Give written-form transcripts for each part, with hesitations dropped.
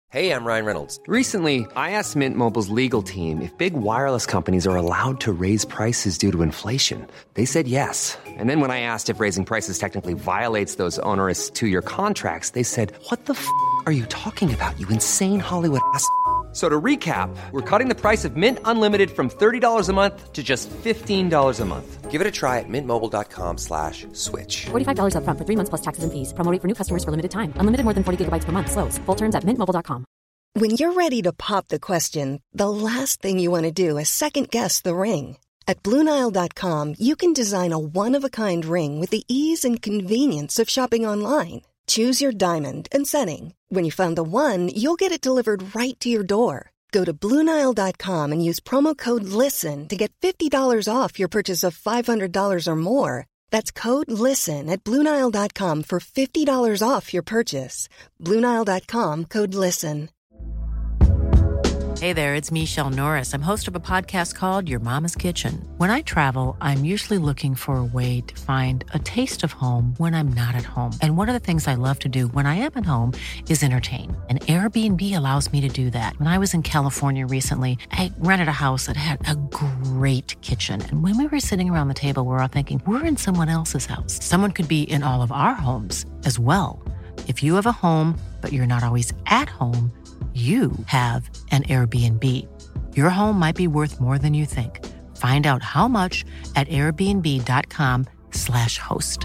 Hey, I'm Ryan Reynolds. Recently, I asked Mint Mobile's legal team if big wireless companies are allowed to raise prices due to inflation. They said yes. And then when I asked if raising prices technically violates those onerous two-year contracts, they said, "What the f*** are you talking about, you insane Hollywood ass?" So to recap, we're cutting the price of Mint Unlimited from $30 a month to just $15 a month. Give it a try at mintmobile.com/switch. $45 up front for 3 months plus taxes and fees. Promo rate for new customers for limited time. Unlimited more than 40 gigabytes per month. Slows full terms at mintmobile.com. When you're ready to pop the question, the last thing you want to do is second-guess the ring. At BlueNile.com, you can design a one-of-a-kind ring with the ease and convenience of shopping online. Choose your diamond and setting. When you find the one, you'll get it delivered right to your door. Go to BlueNile.com and use promo code LISTEN to get $50 off your purchase of $500 or more. That's code LISTEN at BlueNile.com for $50 off your purchase. BlueNile.com, code LISTEN. Hey there, it's Michelle Norris. I'm host of a podcast called Your Mama's Kitchen. When I travel, I'm usually looking for a way to find a taste of home when I'm not at home. And one of the things I love to do when I am at home is entertain. And Airbnb allows me to do that. When I was in California recently, I rented a house that had a great kitchen. And when we were sitting around the table, we were all thinking, we're in someone else's house. Someone could be in all of our homes as well. If you have a home, but you're not always at home, you have an Airbnb. Your home might be worth more than you think. Find out how much at airbnb.com/host.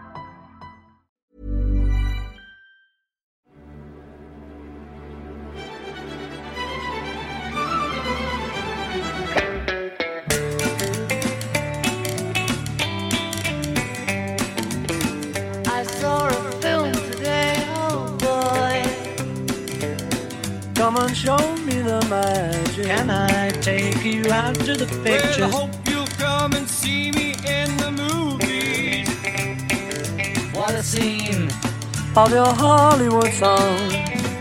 I saw a film today, oh boy. Come and show me the magic. Can I take you out to the pictures? Well, I hope you'll come and see me in the movies. What a scene of your Hollywood song.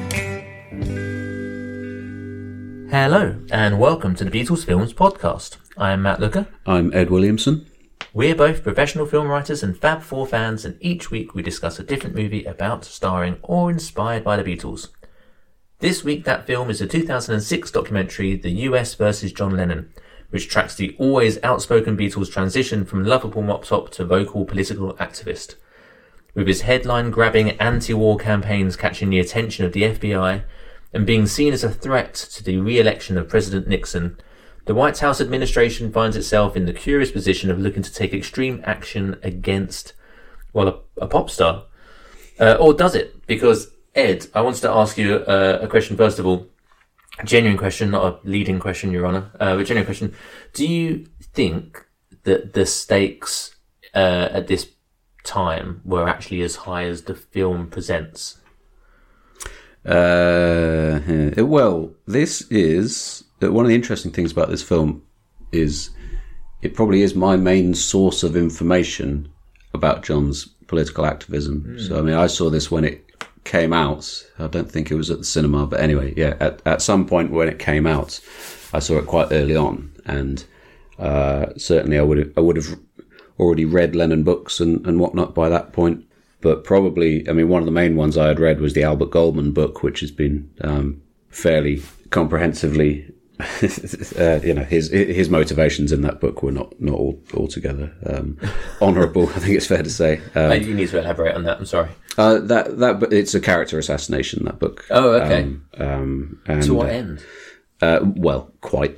Hello, and welcome to the Beatles Films Podcast. I am Matt Looker. I'm Ed Williamson. We're both professional film writers and Fab Four fans, and each week we discuss a different movie about, starring, or inspired by the Beatles. This week that film is the 2006 documentary The US vs. John Lennon, which tracks the always outspoken Beatles' transition from lovable mop-top to vocal political activist. With his headline-grabbing anti-war campaigns catching the attention of the FBI and being seen as a threat to the re-election of President Nixon, the White House administration finds itself in the curious position of looking to take extreme action against, well, a pop star. Or does it? Because, Ed, I wanted to ask you a question first of all. A genuine question, not a leading question, Your Honour. But genuine question. Do you think that the stakes at this time were actually as high as the film presents? Well, this is... One of the interesting things about this film is it probably is my main source of information about John's political activism. So, I mean, I saw this when it came out. I don't think it was at the cinema, but anyway, yeah, at some point when it came out, I saw it quite early on, and certainly I would have already read Lennon books and whatnot by that point. But probably, I mean, one of the main ones I had read was the Albert Goldman book, which has been fairly comprehensively, his motivations in that book were not altogether honourable. I think it's fair to say. You need to elaborate on that. I'm sorry. That it's a character assassination. That book. Oh, okay. And, to what end? Well, quite.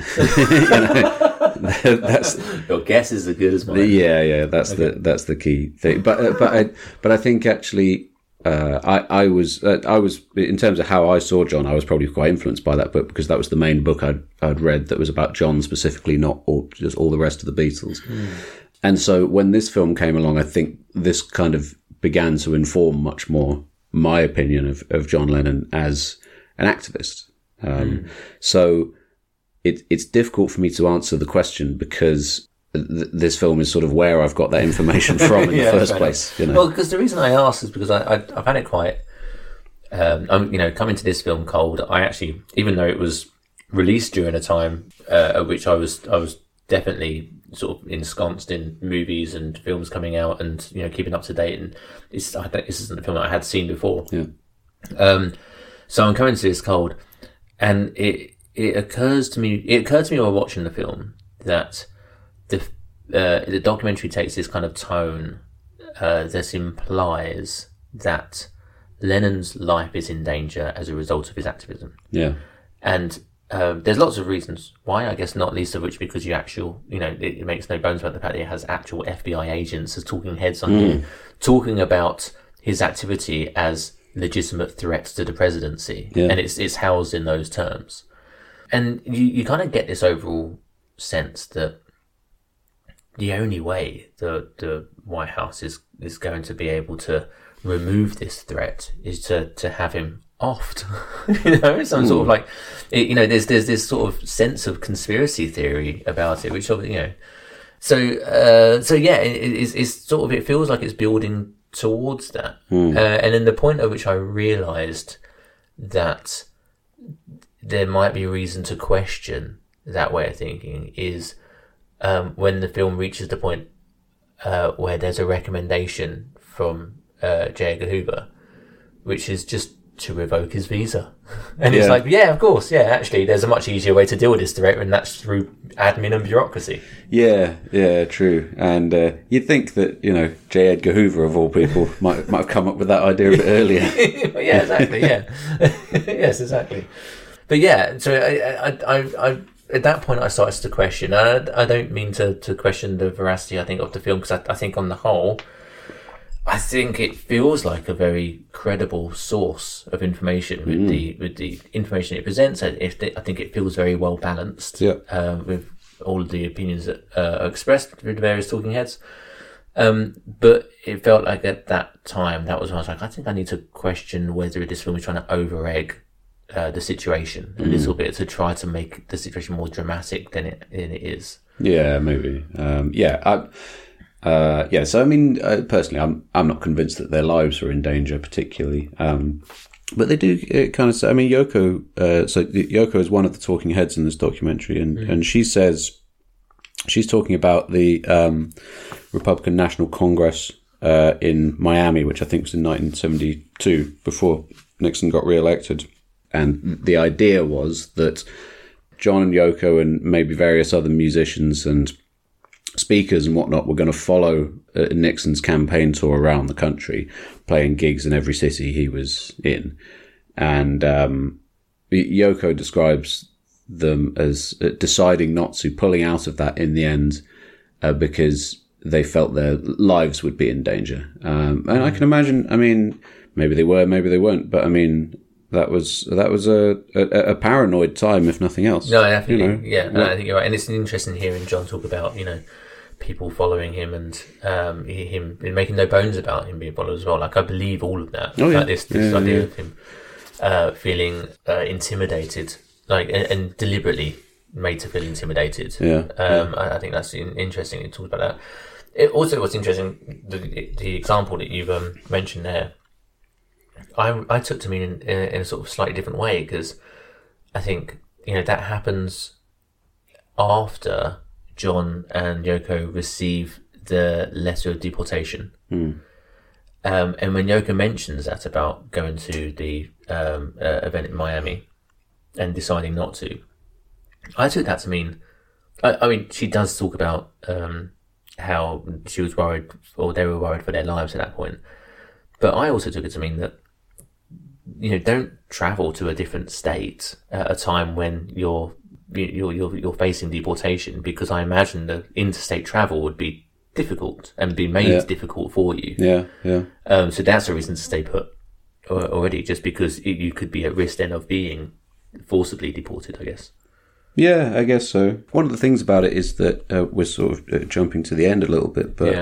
That's, your guess is as good as mine. Yeah. That's okay. That's the key thing. But I think actually, I was in terms of how I saw John, I was probably quite influenced by that book because that was the main book I'd read that was about John specifically, not just all the rest of the Beatles. And so when this film came along, I think this kind of began to inform much more my opinion of John Lennon as an activist. So it's difficult for me to answer the question because this film is sort of where I've got that information from in the first place. You know? Well, because the reason I asked is because I've had it quite, coming to this film cold. I actually, even though it was released during a time at which I was definitely sort of ensconced in movies and films coming out and keeping up to date, and this isn't a film that I had seen before. Yeah. So I'm coming to this cold, and it occurred to me while watching the film that the documentary takes this kind of tone that implies that Lennon's life is in danger as a result of his activism. Yeah. And there's lots of reasons why, I guess not least of which because it makes no bones about the fact that he has actual FBI agents as talking heads on him, talking about his activity as legitimate threats to the presidency. Yeah. And it's housed in those terms. And you kind of get this overall sense that the only way the White House is going to be able to remove this threat is to have him offed. Some sort of like, there's this sort of sense of conspiracy theory about it, which obviously, so yeah, it's sort of, it feels like it's building towards that. And then the point at which I realised that there might be reason to question that way of thinking is when the film reaches the point where there's a recommendation from J. Edgar Hoover, which is just to revoke his visa. And it's like, yeah, of course, actually there's a much easier way to deal with this threat, and that's through admin and bureaucracy. Yeah, true. And you'd think that, J. Edgar Hoover, of all people, might have come up with that idea a bit earlier. Yeah, exactly, yeah. Yes, exactly. But yeah, so I at that point I started to question. I don't mean to question the veracity, I think, of the film, because I think on the whole, I think it feels like a very credible source of information with the information it presents. I think it feels very well balanced with all of the opinions that are expressed through the various talking heads. But it felt like at that time, that was when I was like, I think I need to question whether this film is trying to over-egg the situation a little bit to try to make the situation more dramatic than it is. Yeah, maybe. So I mean, personally, I'm not convinced that their lives are in danger particularly. But they do kind of say, I mean, Yoko, Yoko is one of the talking heads in this documentary, and she says, she's talking about the Republican National Congress in Miami, which I think was in 1972, before Nixon got reelected. And the idea was that John and Yoko and maybe various other musicians and speakers and whatnot were going to follow Nixon's campaign tour around the country, playing gigs in every city he was in. And Yoko describes them as deciding not to, pulling out of that in the end, because they felt their lives would be in danger. And I can imagine, I mean, maybe they were, maybe they weren't, but I mean, that was a paranoid time, if nothing else. No, definitely. No, I think you're right. And it's interesting hearing John talk about, people following him and him making no bones about him being followed as well. Like, I believe all of that. Like this idea of him feeling intimidated, like, and deliberately made to feel intimidated. I think that's interesting. It talks about that. Also, what's interesting, the example that you've mentioned there, I took to mean in a sort of slightly different way, because I think, that happens after John and Yoko receive the letter of deportation. And when Yoko mentions that about going to the event in Miami and deciding not to, I took that to mean, I mean, she does talk about how she was worried, or they were worried for their lives at that point. But I also took it to mean that, don't travel to a different state at a time when you're facing deportation, because I imagine that interstate travel would be difficult and be made difficult for you. So that's a reason to stay put already, just because you could be at risk then of being forcibly deported, I guess. Yeah, I guess so. One of the things about it is that we're sort of jumping to the end a little bit, but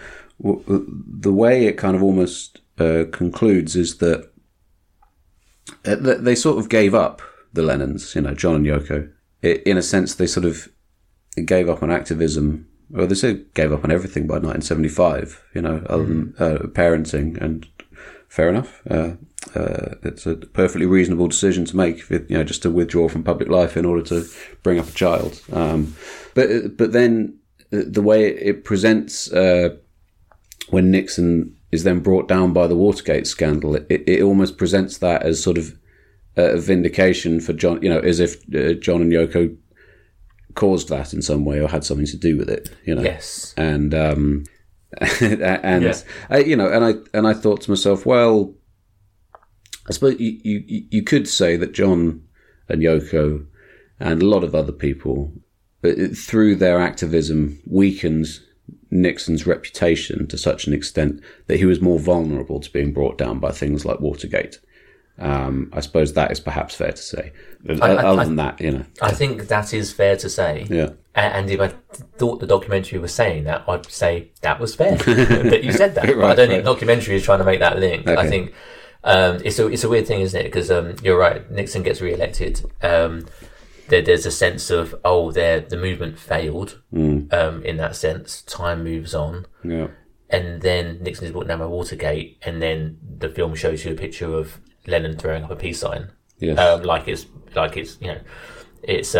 the way it kind of almost concludes is that they sort of gave up, the Lennons, John and Yoko. In a sense, they sort of gave up on activism. Well, they said gave up on everything by 1975, other than parenting, and fair enough. It's a perfectly reasonable decision to make, just to withdraw from public life in order to bring up a child. But then the way it presents when Nixon is then brought down by the Watergate scandal, it almost presents that as sort of vindication for John, as if John and Yoko caused that in some way or had something to do with it, Yes. And and I thought to myself, well, I suppose you could say that John and Yoko and a lot of other people, through their activism, weakened Nixon's reputation to such an extent that he was more vulnerable to being brought down by things like Watergate. I suppose that is perhaps fair to say. Other than that, I think that is fair to say. Yeah. And if I thought the documentary was saying that, I'd say that was fair. But you said that. Right, but I don't think the documentary is trying to make that link. Okay. I think it's a weird thing, isn't it? Because you're right. Nixon gets re-elected. There's a sense of the movement failed. In that sense, time moves on. Yeah. And then Nixon is brought down by Watergate, and then the film shows you a picture of Lennon throwing up a peace sign. Yes. Like it's it's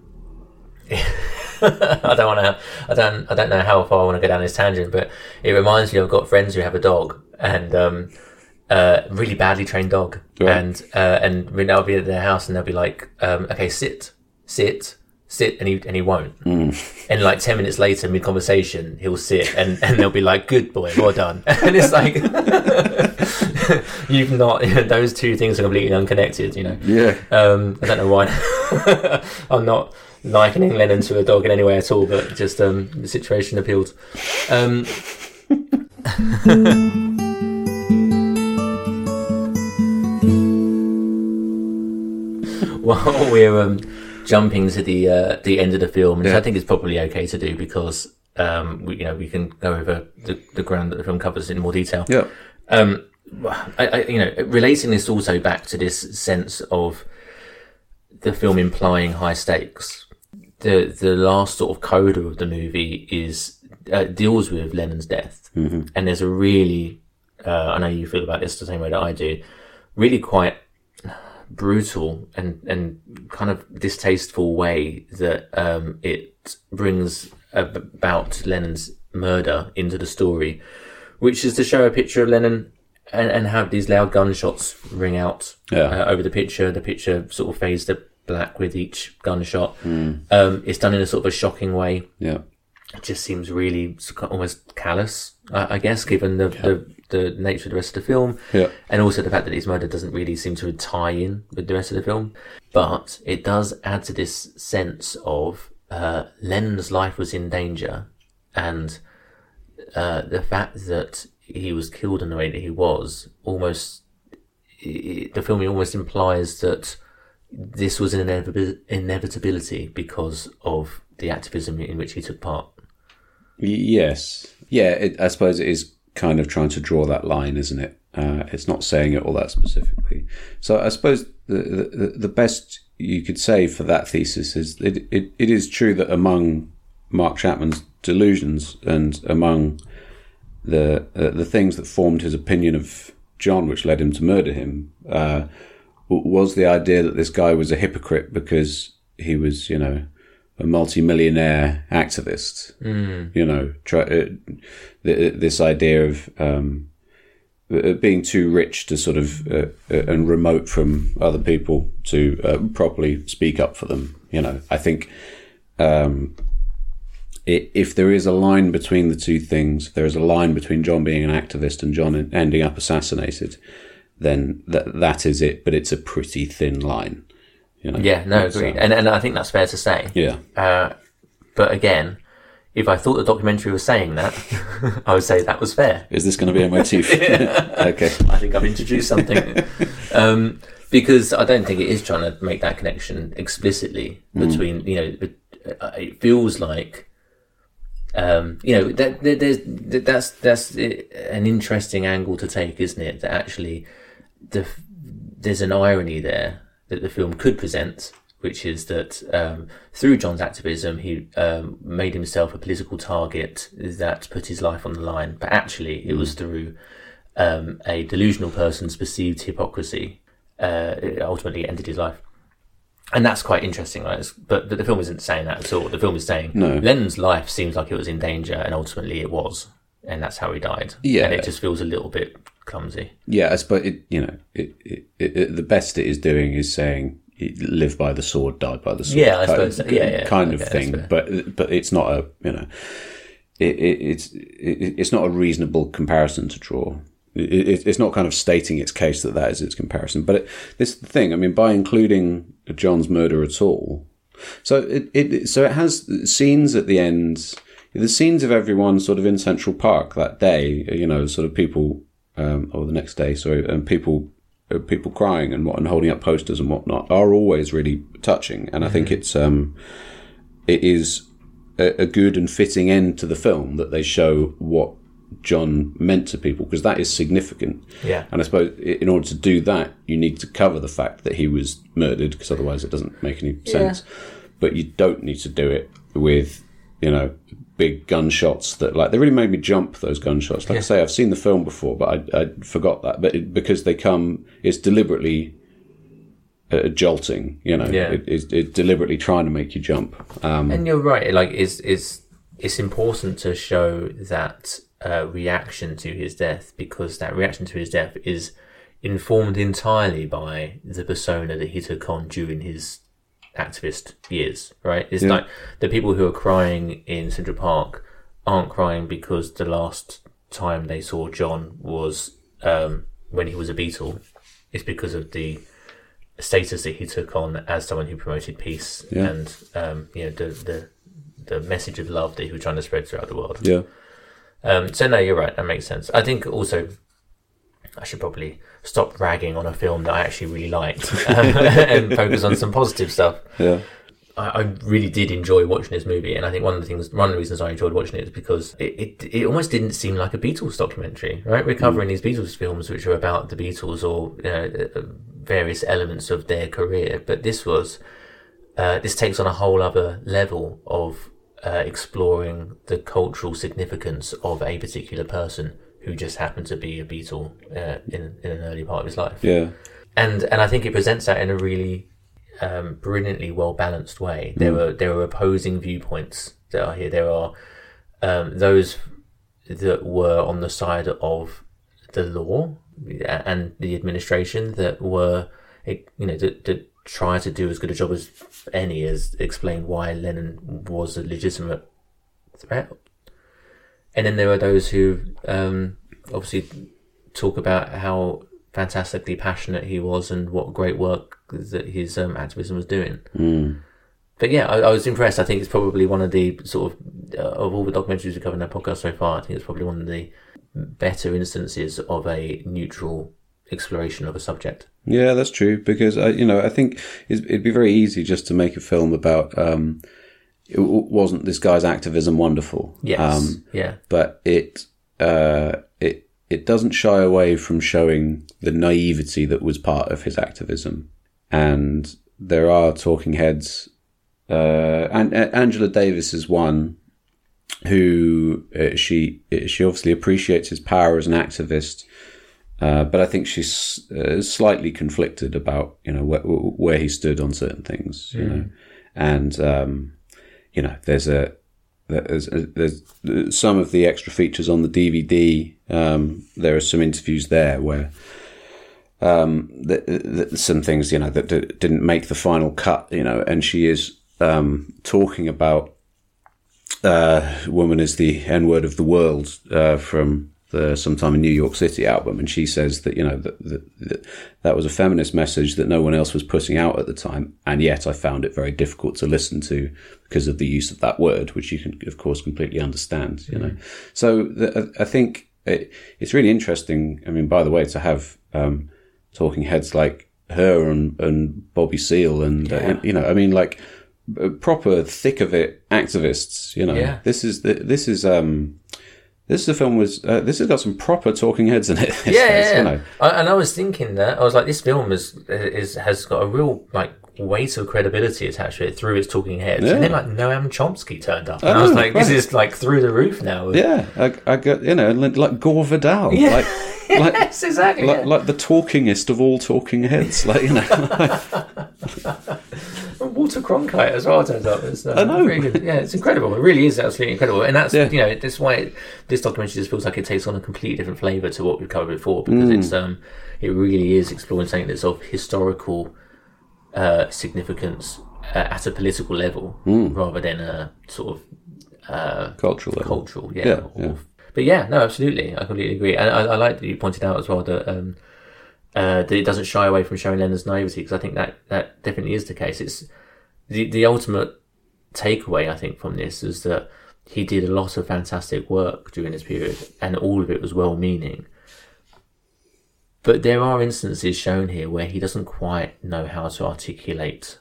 I don't know how far I want to go down this tangent, but it reminds me, I've got friends who have a dog, and really badly trained dog, right. and I'll be at their house and they'll be like, okay, sit, and he won't. And like 10 minutes later, mid conversation, he'll sit and they'll be like, good boy, well done. And it's like, you've not, those two things are completely unconnected, Yeah. I don't know why. I'm not likening Lennon to a dog in any way at all, but just the situation appealed. While we're jumping to the end of the film, which I think is probably okay to do because we can go over the ground that the film covers in more detail. Yeah. Relating this also back to this sense of the film implying high stakes. The last sort of coda of the movie deals with Lennon's death, and there's a really I know you feel about this the same way that I do, really quite brutal and kind of distasteful way that it brings about Lennon's murder into the story, which is to show a picture of Lennon and have these loud gunshots ring out over the picture. The picture sort of fades to black with each gunshot. It's done in a sort of a shocking way. Yeah. It just seems really almost callous, I guess, given the nature of the rest of the film. Yeah. And also the fact that his murder doesn't really seem to tie in with the rest of the film. But it does add to this sense of Lennon's life was in danger, and the fact that he was killed in the way that he was, the film almost implies that this was an inevitability because of the activism in which he took part. Yes. Yeah, I suppose it is kind of trying to draw that line, isn't it? It's not saying it all that specifically. So I suppose the best you could say for that thesis is it is true that among Mark Chapman's delusions and among the things that formed his opinion of John, which led him to murder him, was the idea that this guy was a hypocrite because he was, a multi-millionaire activist. This idea of being too rich to sort of and remote from other people to properly speak up for them. I think if there is a line between the two things, if there is a line between John being an activist and John ending up assassinated, then that is it. But it's a pretty thin line. Yeah, no, agreed. And I think that's fair to say. Yeah. But again, if I thought the documentary was saying that, I would say that was fair. Is this going to be a motif? Okay. I think I've introduced something. Because I don't think it is trying to make that connection explicitly between, it feels like, that's an interesting angle to take, isn't it? That actually there's an irony there that the film could present, which is that through John's activism, he made himself a political target that put his life on the line. But actually, it was through a delusional person's perceived hypocrisy. It ultimately ended his life. And that's quite interesting, right? But the film isn't saying that at all. The film is saying Lennon's life seems like it was in danger, and ultimately it was. And that's how he died. Yeah. And it just feels a little bit clumsy. Yeah, I suppose the best it is doing is saying live by the sword, die by the sword. Yeah, I suppose. Kind of thing. But it's not a it's not a reasonable comparison to draw. It's not kind of stating its case that is its comparison. But this is the thing. I mean, by including John's murder at all, so it has scenes at the end. The scenes of everyone sort of in Central Park that day, sort of people, or the next day, sorry, and people crying and holding up posters and whatnot are always really touching. And I think it is a good and fitting end to the film that they show what John meant to people, because that is significant. Yeah. And I suppose in order to do that, you need to cover the fact that he was murdered, because otherwise it doesn't make any sense. But you don't need to do it with, big gunshots that, like, they really made me jump, those gunshots. Like I say, I've seen the film before, but I forgot that. But because it's deliberately jolting, It's deliberately trying to make you jump. And you're right. Like, it's important to show that reaction to his death, because that reaction to his death is informed entirely by the persona that he took on during his activist years, right? It's like the people who are crying in Central Park aren't crying because the last time they saw John was when he was a Beatle. It's because of the status that he took on as someone who promoted peace and the message of love that he was trying to spread throughout the world. Yeah. So no, you're right. That makes sense. I think also I should probably stop ragging on a film that I actually really liked and focus on some positive stuff. Yeah. I really did enjoy watching this movie, and I think one of the reasons I enjoyed watching it is because it almost didn't seem like a Beatles documentary, right? We're covering these Beatles films which are about the Beatles or various elements of their career, but this takes on a whole other level of exploring the cultural significance of a particular person who just happened to be a Beatle in an early part of his life. Yeah. And I think it presents that in a really brilliantly well balanced way. There are opposing viewpoints that are here. There are those that were on the side of the law and the administration that were, that try to do as good a job as any as explain why Lennon was a legitimate threat. And then there are those who obviously talk about how fantastically passionate he was and what great work that his activism was doing. But yeah, I was impressed. I think it's probably one of the sort of all the documentaries we've covered in our podcast so far, I think it's probably one of the better instances of a neutral exploration of a subject. Yeah, that's true, because I think it'd be very easy just to make a film about wasn't this guy's activism wonderful? Yes. But it doesn't shy away from showing the naivety that was part of his activism. And there are talking heads, and Angela Davis is one who she obviously appreciates his power as an activist, but I think she's slightly conflicted about where he stood on certain things, and there's some of the extra features on the DVD. There are some interviews there where some things that didn't make the final cut, and she is talking about "Woman is the N-word of the world" from the Sometime in New York City album, and she says that that was a feminist message that no one else was putting out at the time, and yet I found it very difficult to listen to because of the use of that word, which you can of course completely understand. So I think it's really interesting. I mean, by the way, to have talking heads like her and Bobby Seale and proper thick of it activists. This is a film this has got some proper talking heads in it. And I was thinking that I was like, this film has got a real weight of credibility attached to it through its talking heads, and then Noam Chomsky turned up, and I was like, this is through the roof now. I got like Gore Vidal, yes, exactly, like the talkingest of all talking heads, What Walter Cronkite as well, turns out. It's, I know. Really good. Yeah, it's incredible. It really is absolutely incredible. And that's, that's why this documentary just feels like it takes on a completely different flavour to what we've covered before, because it really is exploring something that's of historical significance at a political level rather than a sort of cultural level. But yeah, no, absolutely. I completely agree. And I like that you pointed out as well that that it doesn't shy away from showing Lennon's naivety, because I think that definitely is the case. It's the ultimate takeaway, I think, from this is that he did a lot of fantastic work during this period, and all of it was well-meaning. But there are instances shown here where he doesn't quite know how to articulate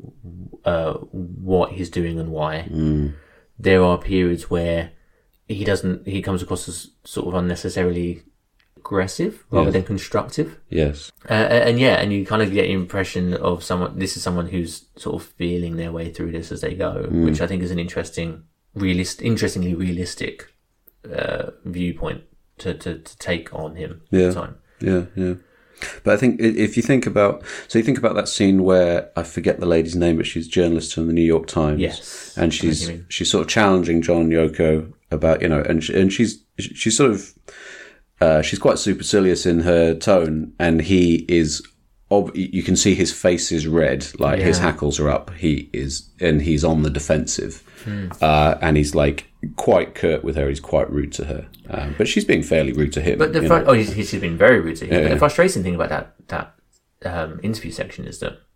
what he's doing and why. There are periods where he comes across as sort of unnecessarily aggressive rather than constructive. Yes. And you kind of get the impression of someone who's sort of feeling their way through this as they go, which I think is an interestingly realistic viewpoint to take on him at the time. Yeah. But I think if you think about that scene where I forget the lady's name, but she's a journalist from the New York Times. Yes. And she's sort of challenging John Yoko about, and she's sort of, she's quite supercilious in her tone, and he is, you can see his face is red, like his hackles are up. He's on the defensive, and he's like quite curt with her. He's quite rude to her, but she's being fairly rude to him. But he's been very rude to him. But the frustrating thing about that interview section is that,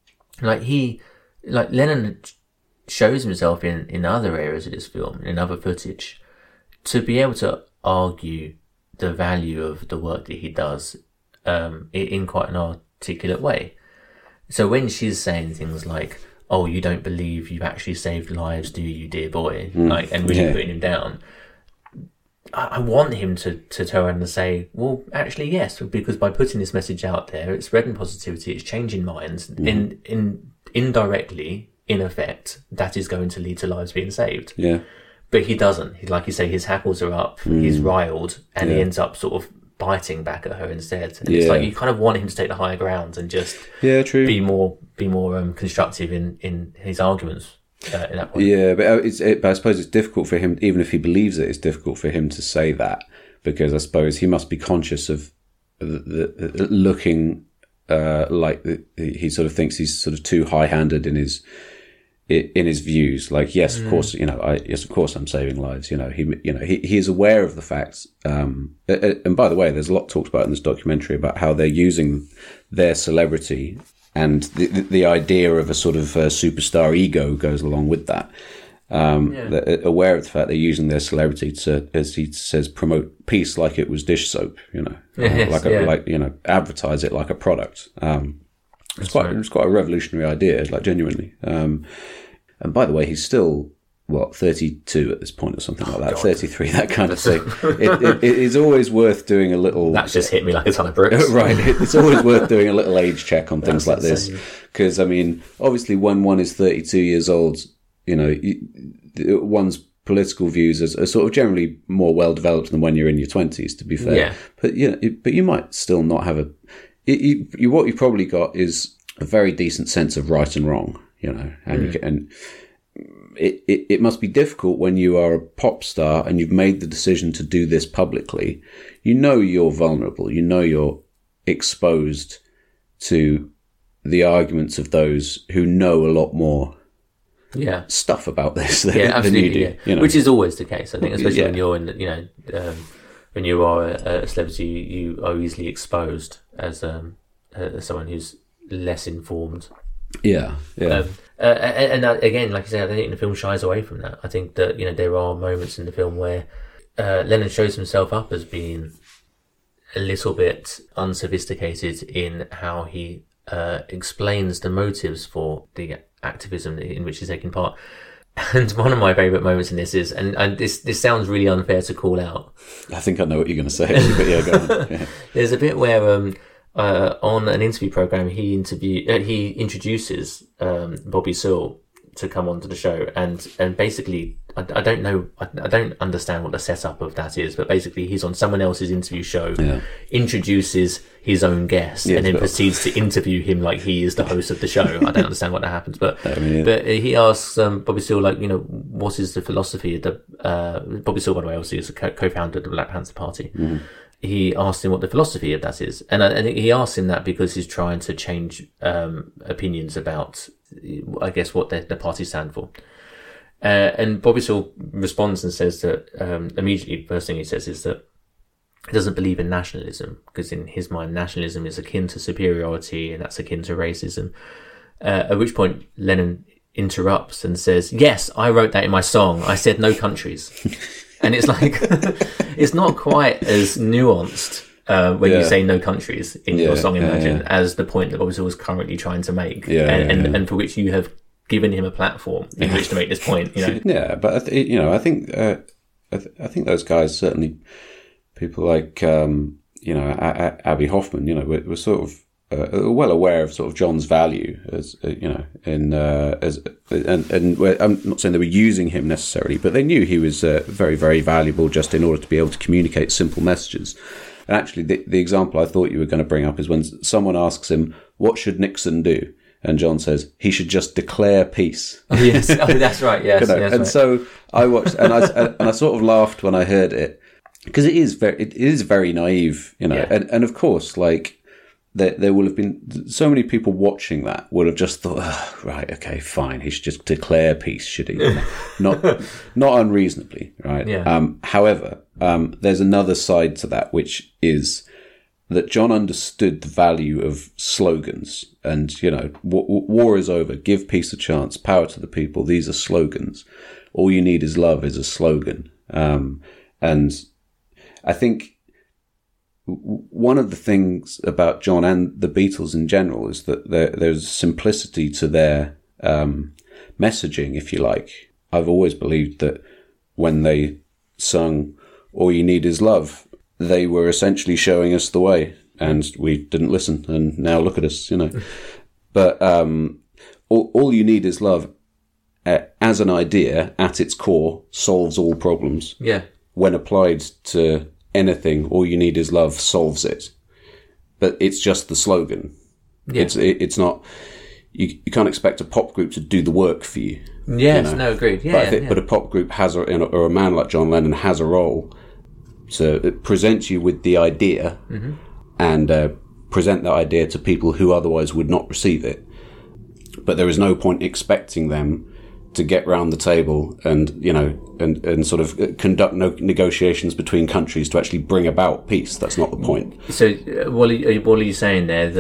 Lennon shows himself in other areas of this film, in other footage, to be able to argue the value of the work that he does in quite an articulate way. So when she's saying things like, "Oh, you don't believe you've actually saved lives, do you, dear boy?" And really putting him down, I want him to turn around and say, "Well, actually, yes, because by putting this message out there, it's spreading positivity, it's changing minds, indirectly, in effect, that is going to lead to lives being saved." Yeah. But he doesn't. Like you say, his hackles are up, he's riled, and he ends up sort of biting back at her instead. And it's like you kind of want him to take the higher ground and just be more constructive in his arguments at that point. Yeah, but I suppose it's difficult for him, even if he believes it, it's difficult for him to say that, because I suppose he must be conscious of looking like he sort of thinks he's sort of too high-handed in his views. Like, yes, of course, of course I'm saving lives. He is aware of the facts. And by the way, there's a lot talked about in this documentary about how they're using their celebrity, and the idea of a sort of superstar ego goes along with that. They're aware of the fact they're using their celebrity to, as he says, promote peace like it was dish soap. Advertise it like a product. It's quite a revolutionary idea, like genuinely. And by the way, he's still 32 at this point or something like that, 33, that kind of thing. It is always worth doing a little. That's just hit me like a ton of bricks. Right, it's always worth doing a little age check on things like this, because I mean, obviously, when one is 32 years old, one's political views are sort of generally more well developed than when you're in your 20s. To be fair, but you might still not have what you've probably got is a very decent sense of right and wrong, and it must be difficult when you are a pop star and you've made the decision to do this publicly. You're vulnerable. You're exposed to the arguments of those who know a lot more stuff about this than you do. Which is always the case, I think, especially when you're in, when you are a celebrity, you are easily exposed as someone who's less informed. And again, like I said, I think the film shies away from that. I think that there are moments in the film where Lennon shows himself up as being a little bit unsophisticated in how he explains the motives for the activism in which he's taking part. And one of my favourite moments in this is, and this sounds really unfair to call out. I think I know what you're going to say, but go on. Yeah. There's a bit where on an interview program he introduces Bobby Seale to come onto the show, and basically I don't know, I don't understand what the setup of that is, but basically he's on someone else's interview show, introduces his own guest, and then proceeds to interview him like he is the host of the show. I don't understand what that happens, but he asks Bobby Seale, like, what is the philosophy of the Bobby Seale, by the way, obviously is a co-founder of the Black Panther Party. He asked him what the philosophy of that is, and I think he asked him that because he's trying to change opinions about, I guess, what the party stand for. And Bobby Seale responds and says that immediately, first thing he says is that he doesn't believe in nationalism, because in his mind, nationalism is akin to superiority, and that's akin to racism. At which point, Lennon interrupts and says, "Yes, I wrote that in my song. I said no countries." And it's like, it's not quite as nuanced when you say no countries in your song, Imagine, as the point that Bobby Seale was currently trying to make, and for which you have given him a platform in which to make this point. Yeah, but I think those guys, certainly people like Abbie Hoffman, were sort of well aware of sort of John's value as and I'm not saying they were using him necessarily, but they knew he was very, very valuable just in order to be able to communicate simple messages. And actually, the example I thought you were going to bring up is when someone asks him, "What should Nixon do?" And John says, "He should just declare peace." Oh, yes, that's right. Yes, and right. So I watched, and I sort of laughed when I heard it, because it is very naive, And of course, like there will have been so many people watching that would have just thought, right, okay, fine, he should just declare peace, should he? not unreasonably, right? Yeah. However, there's another side to that, which is that John understood the value of slogans, and, war is over, give peace a chance, power to the people. These are slogans. All you need is love is a slogan. And I think one of the things about John and the Beatles in general is that there's simplicity to their messaging, if you like. I've always believed that when they sung All You Need Is Love, they were essentially showing us the way, and we didn't listen, and now look at us, But all you need is love, as an idea, at its core, solves all problems. Yeah. When applied to anything, all you need is love solves it. But it's just the slogan. Yeah. It's not... You can't expect a pop group to do the work for you. Yes, no, agreed. Yeah, but a pop group has, or a man like John Lennon has a role to present you with the idea, and present that idea to people who otherwise would not receive it. But there is no point expecting them to get round the table and and sort of conduct negotiations between countries to actually bring about peace. That's not the point. So, what are you saying there?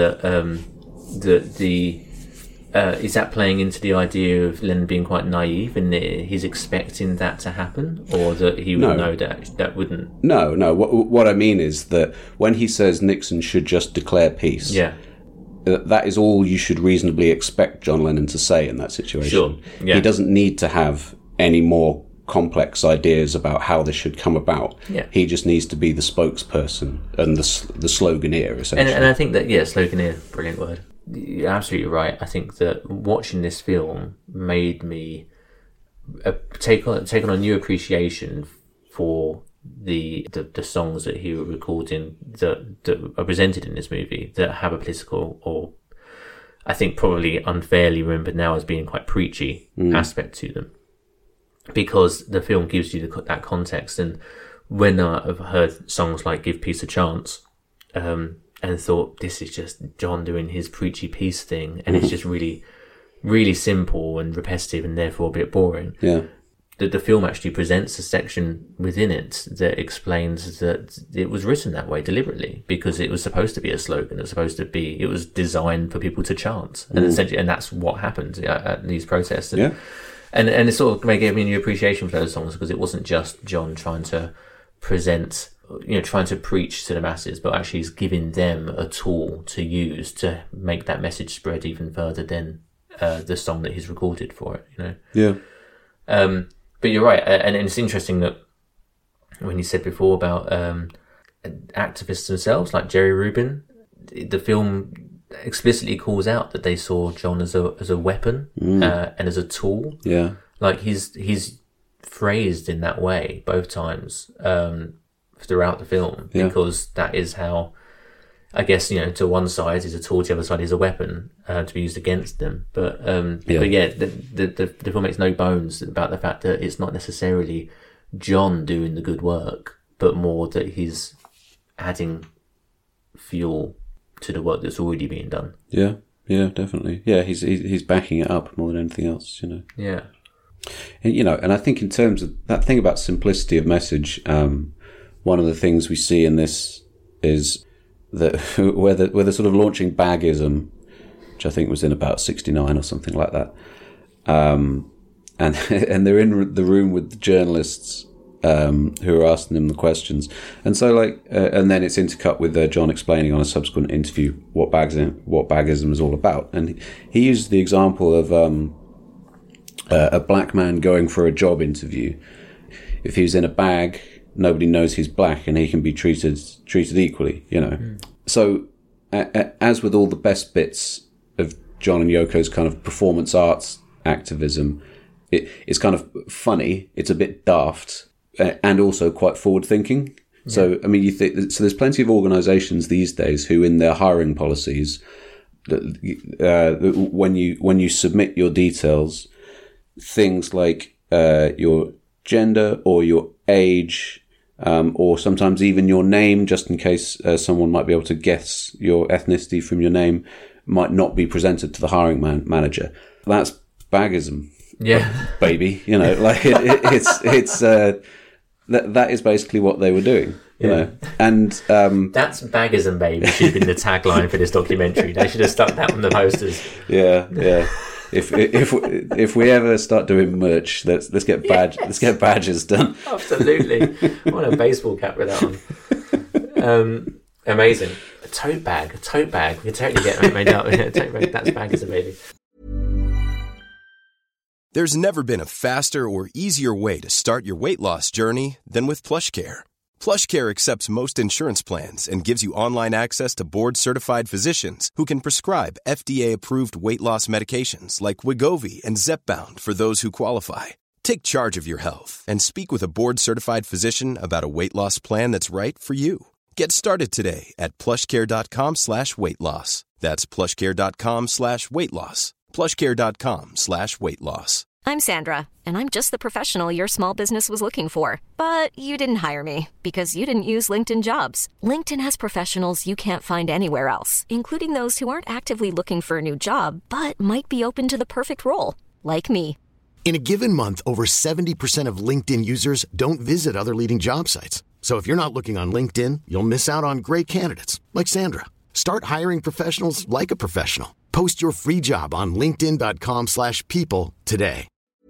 That is that playing into the idea of Lennon being quite naive and he's expecting that to happen, or that he would know that wouldn't? No. What I mean is that when he says Nixon should just declare peace, that is all you should reasonably expect John Lennon to say in that situation. Sure. Yeah. He doesn't need to have any more complex ideas about how this should come about. Yeah. He just needs to be the spokesperson and the sloganeer, essentially. And I think that, sloganeer, brilliant word. You're absolutely right. I think that watching this film made me take on a new appreciation for the songs that he was recording that are presented in this movie that have a political, or I think probably unfairly remembered now as being quite preachy aspect to them, because the film gives you that context. And when I've heard songs like Give Peace a Chance, and thought, this is just John doing his preachy peace thing, and it's just really, really simple and repetitive and therefore a bit boring. Yeah. The film actually presents a section within it that explains that it was written that way deliberately, because it was supposed to be a slogan. It was designed for people to chant, and essentially, and that's what happened at these protests. And, and it sort of gave me a new appreciation for those songs, because it wasn't just John trying to present, trying to preach to the masses, but actually is giving them a tool to use to make that message spread even further than the song that he's recorded for it. Yeah. But you're right, and it's interesting that when you said before about activists themselves, like Jerry Rubin, the film explicitly calls out that they saw John as a weapon and as a tool. Yeah, like he's phrased in that way both times throughout the film, because that is how, I guess, to one side is a tool, to the other side is a weapon to be used against them. But the film makes no bones about the fact that it's not necessarily John doing the good work, but more that he's adding fuel to the work that's already being done. Yeah, definitely. Yeah, he's backing it up more than anything else, Yeah. And, and I think in terms of that thing about simplicity of message, one of the things we see in this is that where they're sort of launching Baggism, which I think was in about 1969 or something like that, and they're in the room with the journalists who are asking them the questions, and so and then it's intercut with John explaining on a subsequent interview what Baggism is all about, and he used the example of a black man going for a job interview. If he was in a bag, nobody knows he's black, and he can be treated equally, So, as with all the best bits of John and Yoko's kind of performance arts activism, it's kind of funny, it's a bit daft, and also quite forward-thinking. Yeah. So, I mean, so there's plenty of organisations these days who, in their hiring policies, when you submit your details, things like your gender or your age, or sometimes even your name, just in case someone might be able to guess your ethnicity from your name, might not be presented to the hiring manager. That's Baggism, baby. It's that is basically what they were doing. You know, and that's Baggism, baby. Should have been the tagline for this documentary. They should have stuck that on the posters. Yeah. If we ever start doing merch, let's get badges done. Absolutely. I want a baseball cap with that on. Amazing. A tote bag. We can totally get that made up. A tote bag. That's Baggism, baby. There's never been a faster or easier way to start your weight loss journey than with PlushCare. PlushCare accepts most insurance plans and gives you online access to board-certified physicians who can prescribe FDA-approved weight loss medications like Wegovy and Zepbound for those who qualify. Take charge of your health and speak with a board-certified physician about a weight loss plan that's right for you. Get started today at plushcare.com/weight loss. That's plushcare.com/weight loss. plushcare.com/weight loss. I'm Sandra, and I'm just the professional your small business was looking for. But you didn't hire me because you didn't use LinkedIn Jobs. LinkedIn has professionals you can't find anywhere else, including those who aren't actively looking for a new job, but might be open to the perfect role, like me. In a given month, over 70% of LinkedIn users don't visit other leading job sites. So if you're not looking on LinkedIn, you'll miss out on great candidates, like Sandra. Start hiring professionals like a professional. Post your free job on linkedin.com/people today.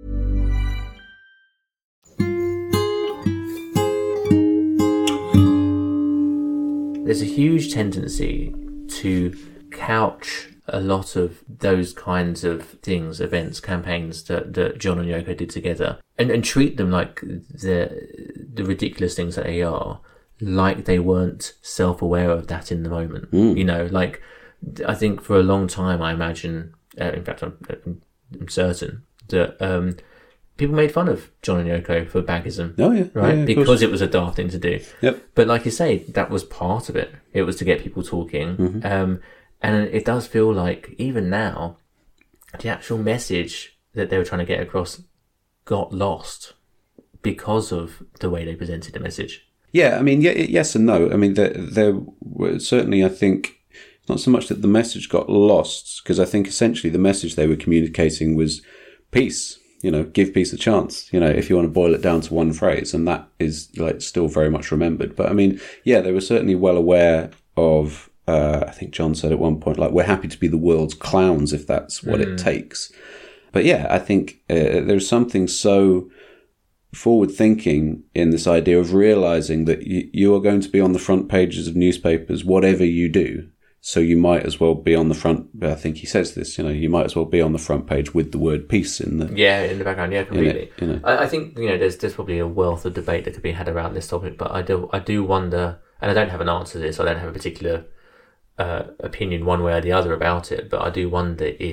There's a huge tendency to couch a lot of those kinds of things, events, campaigns that John and Yoko did together, and treat them like the ridiculous things that they are, like they weren't self-aware of that in the moment. Like, I think for a long time, I imagine, in fact, I'm certain that people made fun of John and Yoko for Baggism. Oh, yeah. Right? Yeah, because it was a daft thing to do. Yep. But like you say, that was part of it. It was to get people talking. Mm-hmm. And it does feel like, even now, the actual message that they were trying to get across got lost because of the way they presented the message. Yeah, I mean, yes and no. I mean, there were certainly, I think, it's not so much that the message got lost, because I think essentially the message they were communicating was peace. Give peace a chance, if you want to boil it down to one phrase, and that is still very much remembered. But I mean, yeah, they were certainly well aware of, I think John said at one point, we're happy to be the world's clowns if that's what it takes. But yeah, I think there's something so forward thinking in this idea of realizing that you are going to be on the front pages of newspapers, whatever you do. So you might as well be on the front. I think he says this. You might as well be on the front page with the word peace in the background. Yeah, completely. I think there's probably a wealth of debate that could be had around this topic, but I do wonder, and I don't have an answer to this. I don't have a particular opinion one way or the other about it, but I do wonder if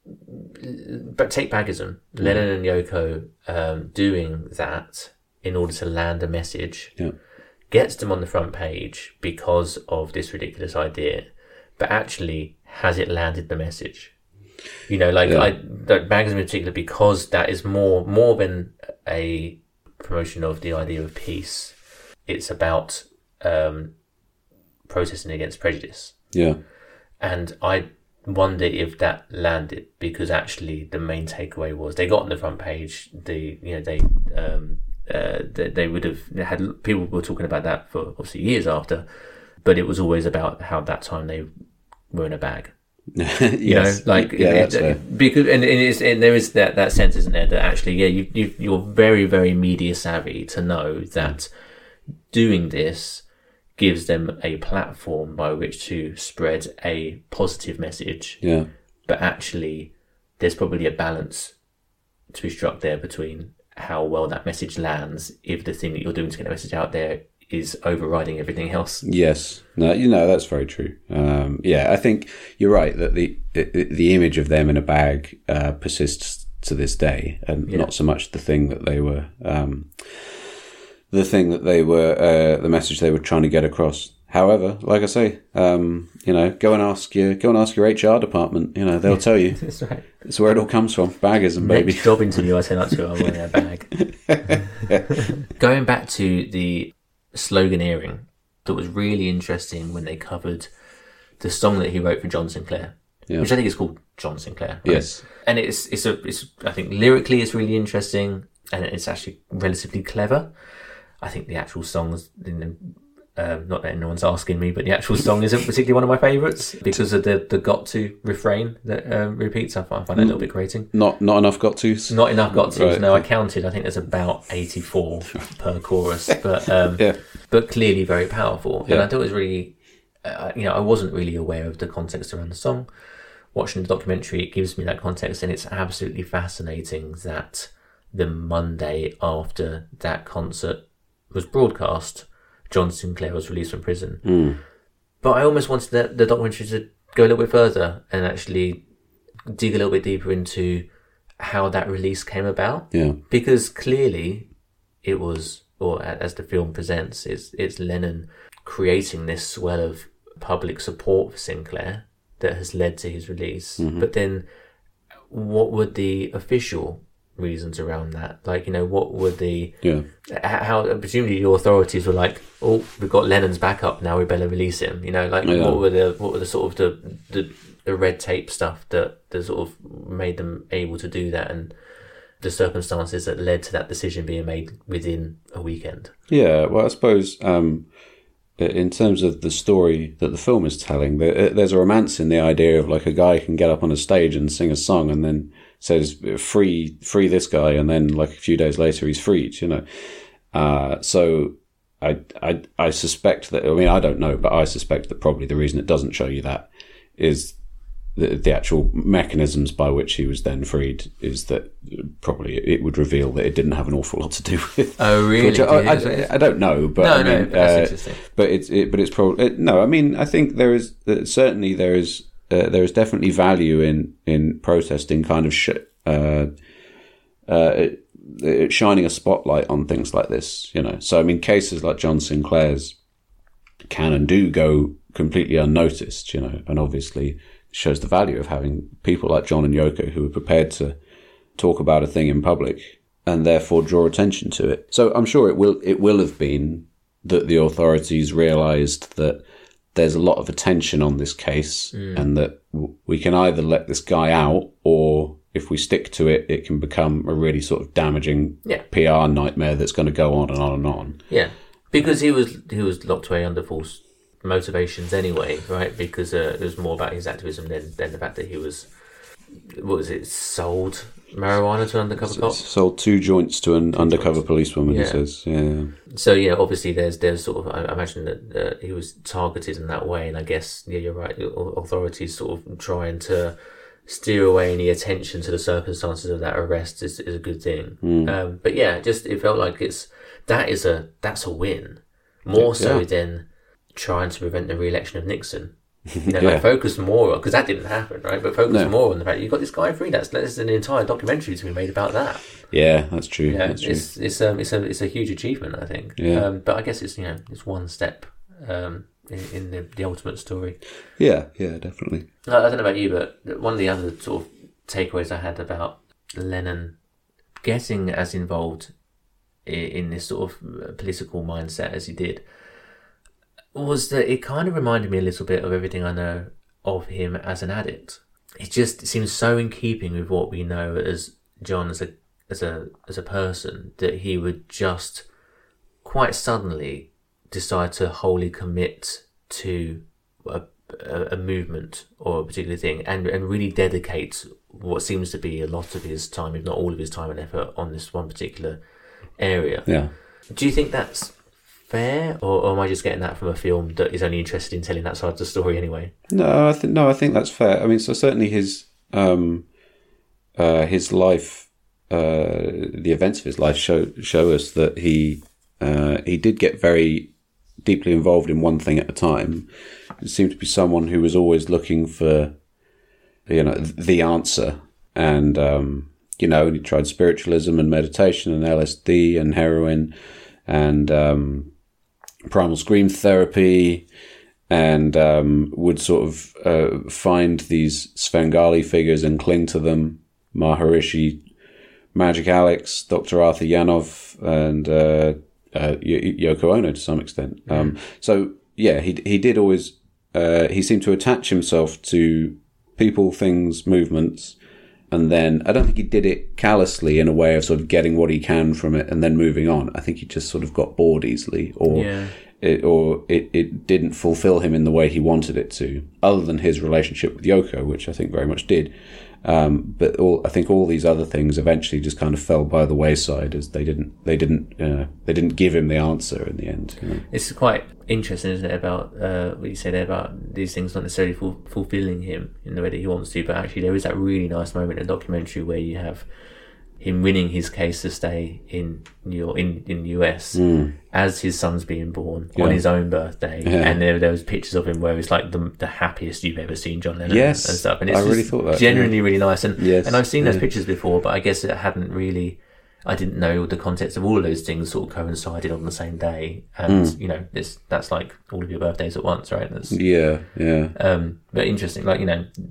but take Bagism, Lennon and Yoko doing that in order to land a message gets them on the front page because of this ridiculous idea, but actually has it landed the message? You know, like Bagism in particular, because that is more than a promotion of the idea of peace. It's about protesting against prejudice. Yeah. And I wonder if that landed, because actually the main takeaway was they got on the front page. They would have had, people were talking about that for obviously years after, but it was always about how that time they were in a bag. You know, like that's fair. Because and there is that sense, isn't there, that actually you're very, very media savvy to know that doing this gives them a platform by which to spread a positive message. Yeah. But actually, there's probably a balance to be struck there between how well that message lands if the thing that you're doing to get the message out there is overriding everything else. Yes. No, that's very true. I think you're right that the image of them in a bag persists to this day, and not so much the thing that they were... the message they were trying to get across. However, like I say, go and ask your HR department. You know, they'll tell you. That's right. It's where it all comes from. Bagism, baby. Next job interview I turn up to, I'm wearing a bag. Going back to the sloganeering, that was really interesting when they covered the song that he wrote for John Sinclair, which I think is called John Sinclair. Right? Yes, and it's I think lyrically it's really interesting, and it's actually relatively clever. I think the actual song is, not that anyone's asking me, but the actual song isn't particularly one of my favourites because of the got to refrain that repeats. I find that a little bit grating. Not enough got tos? Not enough got tos. Right. No, I counted. I think there's about 84 per chorus, but clearly very powerful. Yeah. And I thought it was really, I wasn't really aware of the context around the song. Watching the documentary, it gives me that context, and it's absolutely fascinating that the Monday after that concert was broadcast, John Sinclair was released from prison. Mm. But I almost wanted the documentary to go a little bit further and actually dig a little bit deeper into how that release came about. Yeah. Because clearly it was, or as the film presents, it's Lennon creating this swell of public support for Sinclair that has led to his release. Mm-hmm. But then what were the official reasons around that? Like, what were the... Yeah. How presumably the authorities were like, oh, we've got Lennon's back up, now we better release him. What were the sort of the red tape stuff that sort of made them able to do that, and the circumstances that led to that decision being made within a weekend? Yeah, well, I suppose in terms of the story that the film is telling, there's a romance in the idea of like a guy can get up on a stage and sing a song and then says free this guy, and then like a few days later he's freed. So I suspect that, I don't know, but I suspect that probably the reason it doesn't show you that is the actual mechanisms by which he was then freed is that probably it would reveal that it didn't have an awful lot to do with. Oh, really? Which I don't know, but that's interesting. But it's probably no. I think there is certainly there is definitely value in protesting, kind of shining a spotlight on things like this. So cases like John Sinclair's can and do go completely unnoticed. And obviously shows the value of having people like John and Yoko who are prepared to talk about a thing in public and therefore draw attention to it. So I'm sure it will have been that the authorities realised that there's a lot of attention on this case, and that we can either let this guy out, or if we stick to it, it can become a really sort of damaging PR nightmare that's going to go on and on and on. Yeah, because he was locked away under false motivations anyway, right? Because it was more about his activism than the fact that he was, sold marijuana to an undercover cop? Sold 2 joints to an undercover policewoman, he says. Yeah. So, obviously there's sort of, I imagine that he was targeted in that way, and I guess, you're right, authorities sort of trying to steer away any attention to the circumstances of that arrest is a good thing. But it felt like that's a win. More so than trying to prevent the re-election of Nixon. Like focus more, because that didn't happen, right? But focus more on the fact you've got this guy free. There's an entire documentary to be made about that. Yeah, that's true. That's true. It's a huge achievement, I think. Yeah. But I guess it's it's one step in the ultimate story. Yeah, definitely. I don't know about you, but one of the other sort of takeaways I had about Lennon getting as involved in this sort of political mindset as he did was that it kind of reminded me a little bit of everything I know of him as an addict. It just seems so in keeping with what we know as John as a person, that he would just quite suddenly decide to wholly commit to a movement or a particular thing and really dedicate what seems to be a lot of his time, if not all of his time and effort, on this one particular area. Yeah. Do you think that's fair, or am I just getting that from a film that is only interested in telling that side of the story anyway? No, I think that's fair. I mean, so certainly his life, the events of his life show us that he did get very deeply involved in one thing at a time. It seemed to be someone who was always looking for, the answer, and he tried spiritualism and meditation and LSD and heroin and primal scream therapy, and would sort of find these Svengali figures and cling to them. Maharishi, Magic Alex, Dr. Arthur Yanov, and Yoko Ono to some extent. So yeah, he did always. He seemed to attach himself to people, things, movements, and then I don't think he did it callously in a way of sort of getting what he can from it and then moving on. I think he just sort of got bored easily, or it didn't fulfill him in the way he wanted it to, other than his relationship with Yoko, which I think very much did. But I think all these other things eventually just kind of fell by the wayside, as they didn't give him the answer in the end. It's quite interesting, isn't it, about what you say there about these things not necessarily fulfilling him in the way that he wants to, but actually there is that really nice moment in the documentary where you have him winning his case to stay in the US as his son's being born on his own birthday, and there was pictures of him where it's like the happiest you've ever seen John Lennon and stuff, and it's really thought that, genuinely really nice, and I've seen those pictures before, but I guess I didn't know the context of all of those things sort of coincided on the same day, and that's like all of your birthdays at once, right? But interesting, like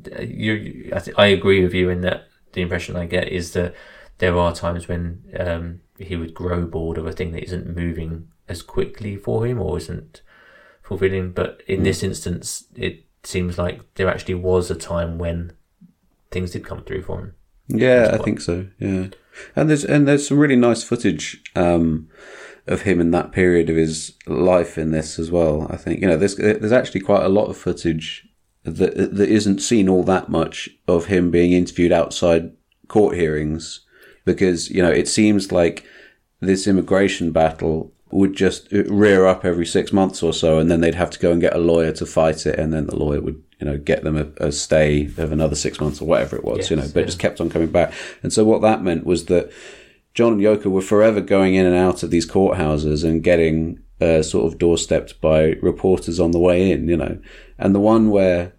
I agree with you in that the impression I get is that there are times when he would grow bored of a thing that isn't moving as quickly for him or isn't fulfilling. But in this instance, it seems like there actually was a time when things did come through for him. Yeah, I think so. Yeah, and there's some really nice footage of him in that period of his life in this as well. I think there's actually quite a lot of footage that isn't seen all that much of him being interviewed outside court hearings. Because, it seems like this immigration battle would just rear up every 6 months or so, and then they'd have to go and get a lawyer to fight it, and then the lawyer would, get them a stay of another 6 months or whatever it was, but it just kept on coming back. And so what that meant was that John and Yoko were forever going in and out of these courthouses and getting sort of doorstepped by reporters on the way in, And the one where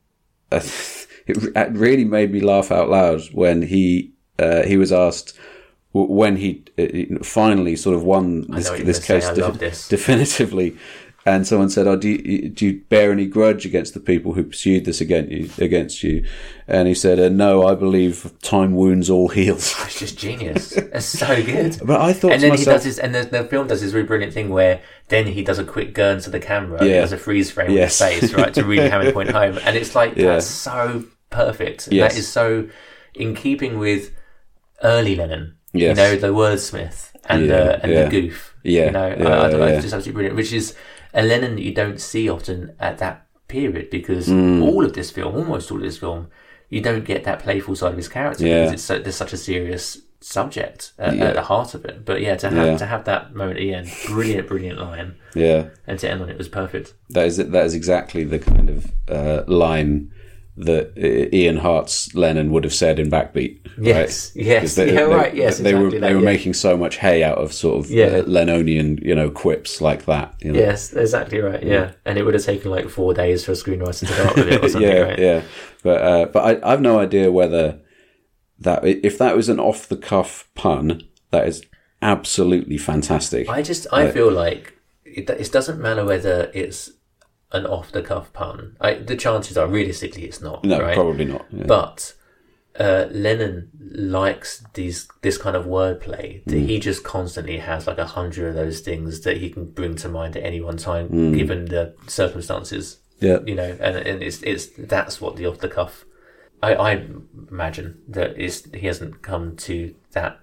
it really made me laugh out loud when he was asked when he finally sort of won this case definitively, and someone said, "Oh, do you bear any grudge against the people who pursued this against you?" And he said, "No, I believe time wounds all heals." It's just genius. It's so good. But I thought, and then he does this, and the film does this really brilliant thing where then he does a quick gurn to the camera, and does a freeze frame with his face, right, to really hammer the point home, and it's like that's so perfect. That is so in keeping with early Lennon, the wordsmith and the goof. I don't know, it's just absolutely brilliant. Which is a Lennon that you don't see often at that period, because almost all of this film, you don't get that playful side of his character because there's such a serious subject at the heart of it. But to have that moment at the end, brilliant line. Yeah, and to end on it was perfect. That is exactly the kind of line that Ian Hart's Lennon would have said in Backbeat. Yes, right? yes, They were exactly making so much hay out of sort of Lennonian, quips like that. Yes, exactly right. Yeah, and it would have taken like 4 days for a screenwriter to come up with it or something. Right? Yeah. But I've no idea whether if that was an off the cuff pun, that is absolutely fantastic. I feel like it doesn't matter whether it's an off-the-cuff pun. The chances are, realistically, it's not. No, right? Probably not. Yeah. But Lennon likes this kind of wordplay. That he just constantly has like 100 of those things that he can bring to mind at any one time, given the circumstances. Yeah, and it's that's what the off-the-cuff. I imagine that he hasn't come to that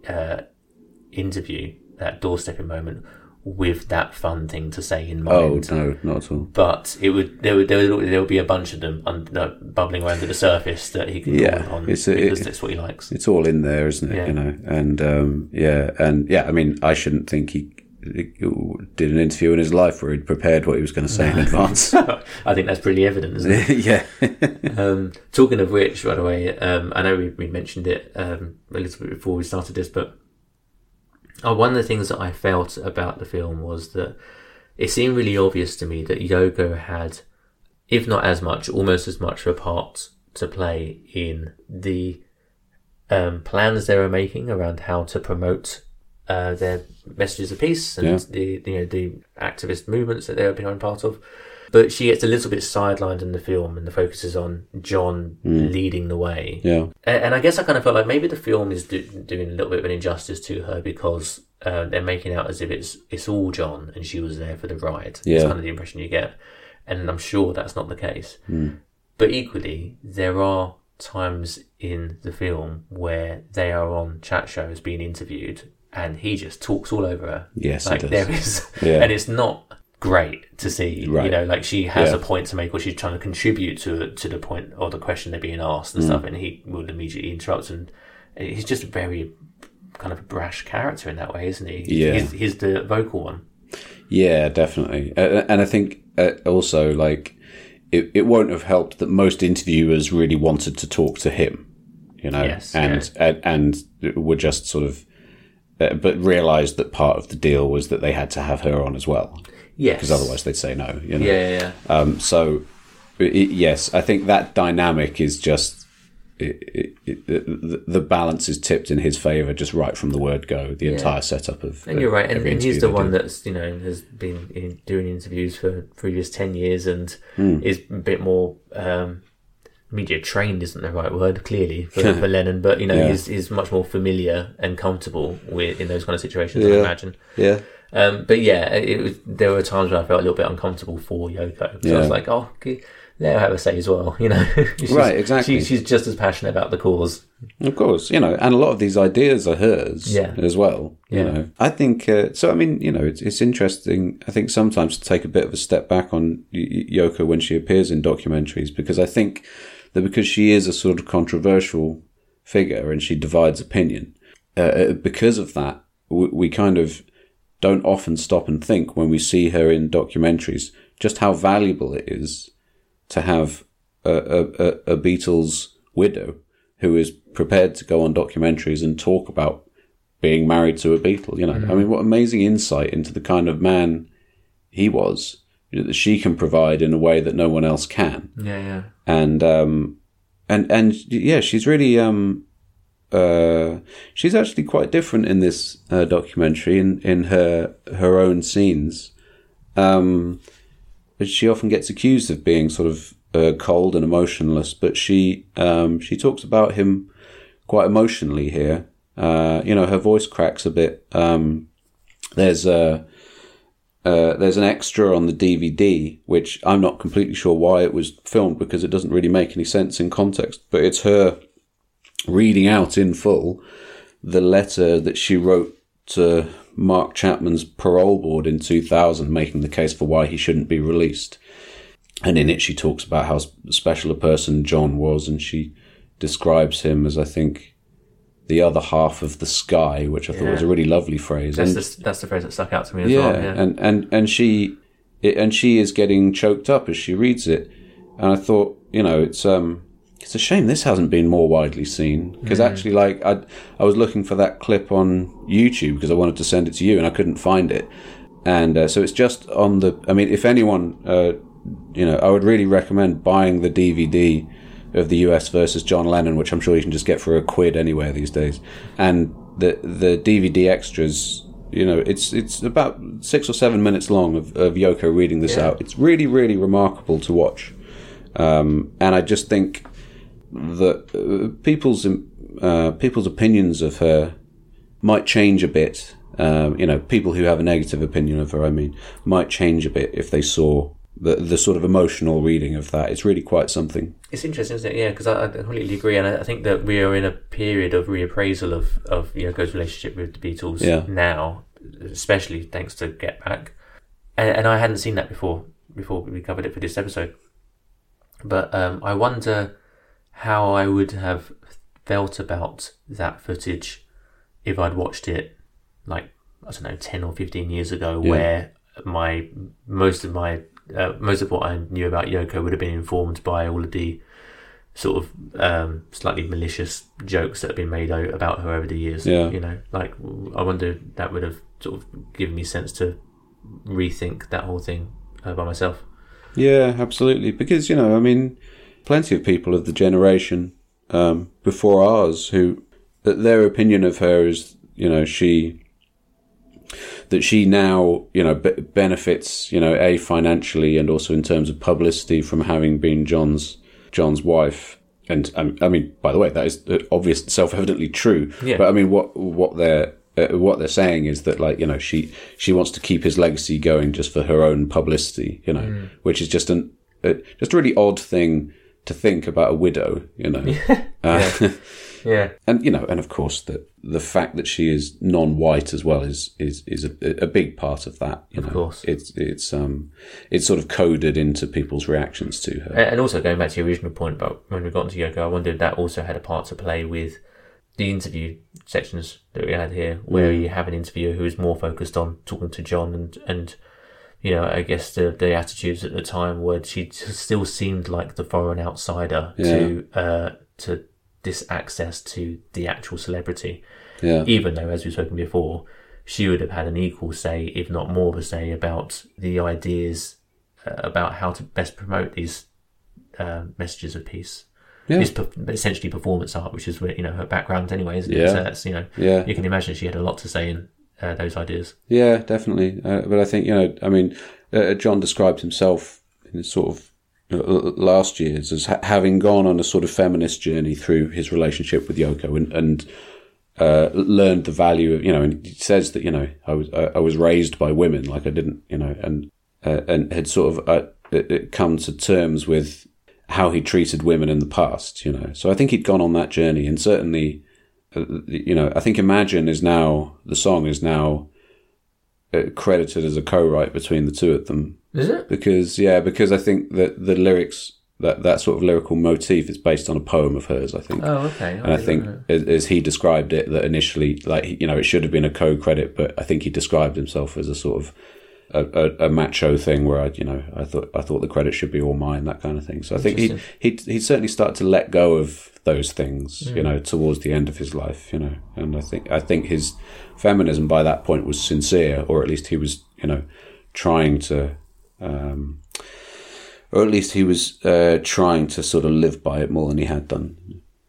interview, that doorstepping moment, with that fun thing to say in mind. Oh no, not at all. But there would be a bunch of them bubbling around to the surface that he can draw on because that's what he likes. It's all in there, isn't it? And I mean, I shouldn't think he did an interview in his life where he'd prepared what he was going to say in advance. I think that's pretty evident, isn't it? Yeah. Talking of which, by the way, I know we mentioned it a little bit before we started this, but one of the things that I felt about the film was that it seemed really obvious to me that Yoko had, if not as much, almost as much of a part to play in the plans they were making around how to promote their messages of peace and the activist movements that they were being part of. But she gets a little bit sidelined in the film, and the focus is on John leading the way. Yeah, and I guess I kind of felt like maybe the film is doing a little bit of an injustice to her because they're making out as if it's all John and she was there for the ride. Yeah, that's kind of the impression you get, and I'm sure that's not the case. But equally, there are times in the film where they are on chat shows being interviewed, and he just talks all over her. Yes, like he does. There is, and it's not great to see, right. Like she has a point to make, or she's trying to contribute to the point or the question they're being asked and stuff, and he will immediately interrupt, and he's just a very kind of a brash character in that way, isn't he? Yeah. He's the vocal one. Yeah, definitely. And I think also, like, it won't have helped that most interviewers really wanted to talk to him, yes, and were just sort of, but realised that part of the deal was that they had to have her on as well. Yes. Because otherwise they'd say no. Yeah. So, yes, I think that dynamic is just, the balance is tipped in his favour just right from the word go, the entire setup of. And you're right, and he's the one that's, has been doing interviews for previous 10 years and is a bit more media trained, isn't the right word, clearly, for Lennon, but, he's much more familiar and comfortable in those kind of situations, I imagine. Yeah. But there were times where I felt a little bit uncomfortable for Yoko. So I was like, let her have a say as well, Right, exactly. She's just as passionate about the cause. Of course, and a lot of these ideas are hers as well. I think, so I mean, it's interesting, I think sometimes to take a bit of a step back on Yoko when she appears in documentaries, because I think that because she is a sort of controversial figure and she divides opinion, because of that, we kind of don't often stop and think when we see her in documentaries just how valuable it is to have a Beatles widow who is prepared to go on documentaries and talk about being married to a Beatle. I mean, what amazing insight into the kind of man he was that she can provide in a way that no one else can. Yeah. And she's really she's actually quite different in this documentary in her own scenes. But she often gets accused of being sort of cold and emotionless, but she talks about him quite emotionally here. Her voice cracks a bit. There's an extra on the DVD, which I'm not completely sure why it was filmed because it doesn't really make any sense in context, but it's her reading out in full the letter that she wrote to Mark Chapman's parole board in 2000, making the case for why he shouldn't be released. And in it, she talks about how special a person John was, and she describes him as, I think, the other half of the sky, which I thought was a really lovely phrase. That's the phrase that stuck out to me as well. Yeah, and she is getting choked up as she reads it. And I thought, you know, it's a shame this hasn't been more widely seen, because actually, like, I was looking for that clip on YouTube because I wanted to send it to you and I couldn't find it, and so it's just on the. I mean, if anyone, you know, I would really recommend buying the DVD of the US versus John Lennon, which I'm sure you can just get for £1 anywhere these days, and the DVD extras. You know, it's about 6 or 7 minutes long of Yoko reading this out. It's really, really remarkable to watch, and I just think that people's opinions of her might change a bit. You know, people who have a negative opinion of her, I mean, might change a bit if they saw the sort of emotional reading of that. It's really quite something. It's interesting, isn't it? Yeah, because I completely agree, and I think that we are in a period of reappraisal of Yoko's relationship with the Beatles now, especially thanks to Get Back, and I hadn't seen that before we covered it for this episode. But I wonder how I would have felt about that footage if I'd watched it, like, I don't know, 10 or 15 years ago, where most of what I knew about Yoko would have been informed by all of the sort of slightly malicious jokes that have been made about her over the years. You know, like, I wonder if that would have sort of given me sense to rethink that whole thing by myself. Yeah, absolutely. Because, you know, I mean, plenty of people of the generation before ours who, that their opinion of her is, you know, that she now, you know, benefits, you know, financially and also in terms of publicity from having been John's wife. And I mean, by the way, that is obvious, self-evidently true. Yeah. But I mean, what they're saying is that, like, you know, she wants to keep his legacy going just for her own publicity, you know, which is just a really odd thing to think about a widow, you know. Yeah. And, you know, and of course the fact that she is non-white as well is a big part of that. You know? Of course, it's sort of coded into people's reactions to her. And also, going back to your original point about when we got into Yoko, I wonder if that also had a part to play with the interview sections that we had here, where you have an interviewer who is more focused on talking to John and you know, I guess the attitudes at the time where she still seemed like the foreign outsider to this access to the actual celebrity. Yeah. Even though, as we've spoken before, she would have had an equal say, if not more of a say, about the ideas about how to best promote these messages of peace. Yeah. It's essentially performance art, which is, you know, her background anyway, isn't it? So that's, you know, you can imagine she had a lot to say in those ideas. Yeah, definitely. But I think, you know, I mean, John described himself in sort of last year's as having gone on a sort of feminist journey through his relationship with Yoko and learned the value of, you know, and he says that, you know, I was raised by women, like I didn't, you know, and had sort of come to terms with how he treated women in the past, you know. So I think he'd gone on that journey, and certainly, you know, I think Imagine the song is now credited as a co-write between the two of them. Is it? Because I think that the lyrics, that sort of lyrical motif is based on a poem of hers, I think. Oh, okay. And I think, as he described it, that initially, like, you know, it should have been a co-credit, but I think he described himself as a sort of a macho thing where I thought the credit should be all mine, that kind of thing. So I think he certainly started to let go of those things, you know, towards the end of his life, you know. And I think his feminism by that point was sincere, or at least he was, you know, trying to, or at least he was trying to sort of live by it more than he had done.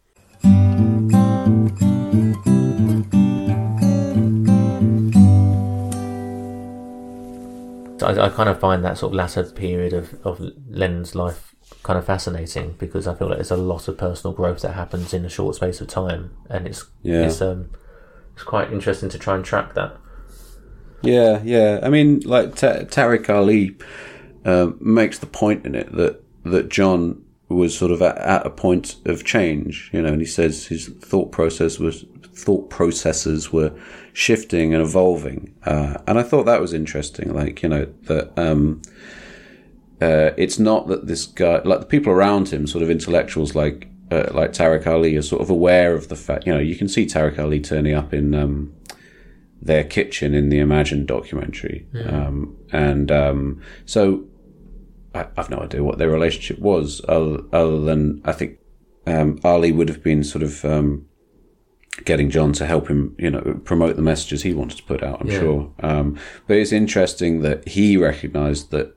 I kind of find that sort of latter period of Lennon's life kind of fascinating, because I feel like there's a lot of personal growth that happens in a short space of time, and it's quite interesting to try and track that. Yeah. I mean, like Tariq Ali makes the point in it that John was sort of at a point of change, you know, and he says his thought processes were shifting and evolving, and I thought that was interesting. Like, you know, that it's not that this guy, like the people around him, sort of intellectuals like Tariq Ali, are sort of aware of the fact. You know, you can see Tariq Ali turning up in their kitchen in the Imagine documentary, so I've no idea what their relationship was, other than I think Ali would have been sort of getting John to help him, promote the messages he wanted to put out, I'm sure. But it's interesting that he recognised that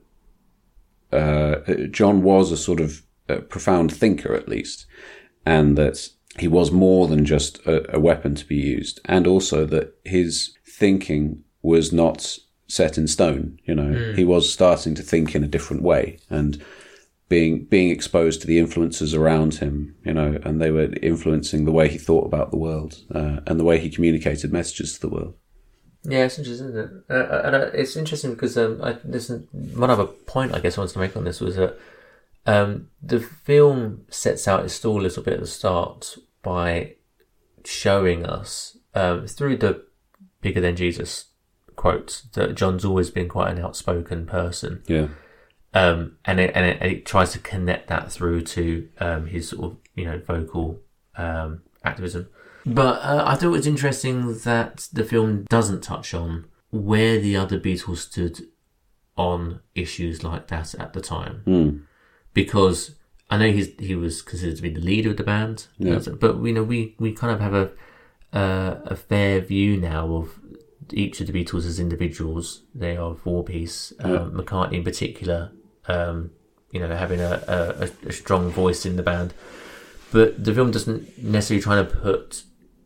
John was a sort of profound thinker, at least, and that he was more than just a weapon to be used, and also that his thinking was not set in stone. He was starting to think in a different way, and being exposed to the influences around him, and they were influencing the way he thought about the world, and the way he communicated messages to the world. Yeah, it's interesting, isn't it? And it's interesting because there's one other point I guess I wanted to make on this was that the film sets out its stall a little bit at the start by showing us through the "bigger than Jesus" quotes that John's always been quite an outspoken person. Yeah. And it tries to connect that through to his sort of vocal activism. But I thought it was interesting that the film doesn't touch on where the other Beatles stood on issues like that at the time, because I know he was considered to be the leader of the band, but we kind of have a fair view now of each of the Beatles as individuals. They are a four-piece. McCartney in particular, having a strong voice in the band. But the film doesn't necessarily try to put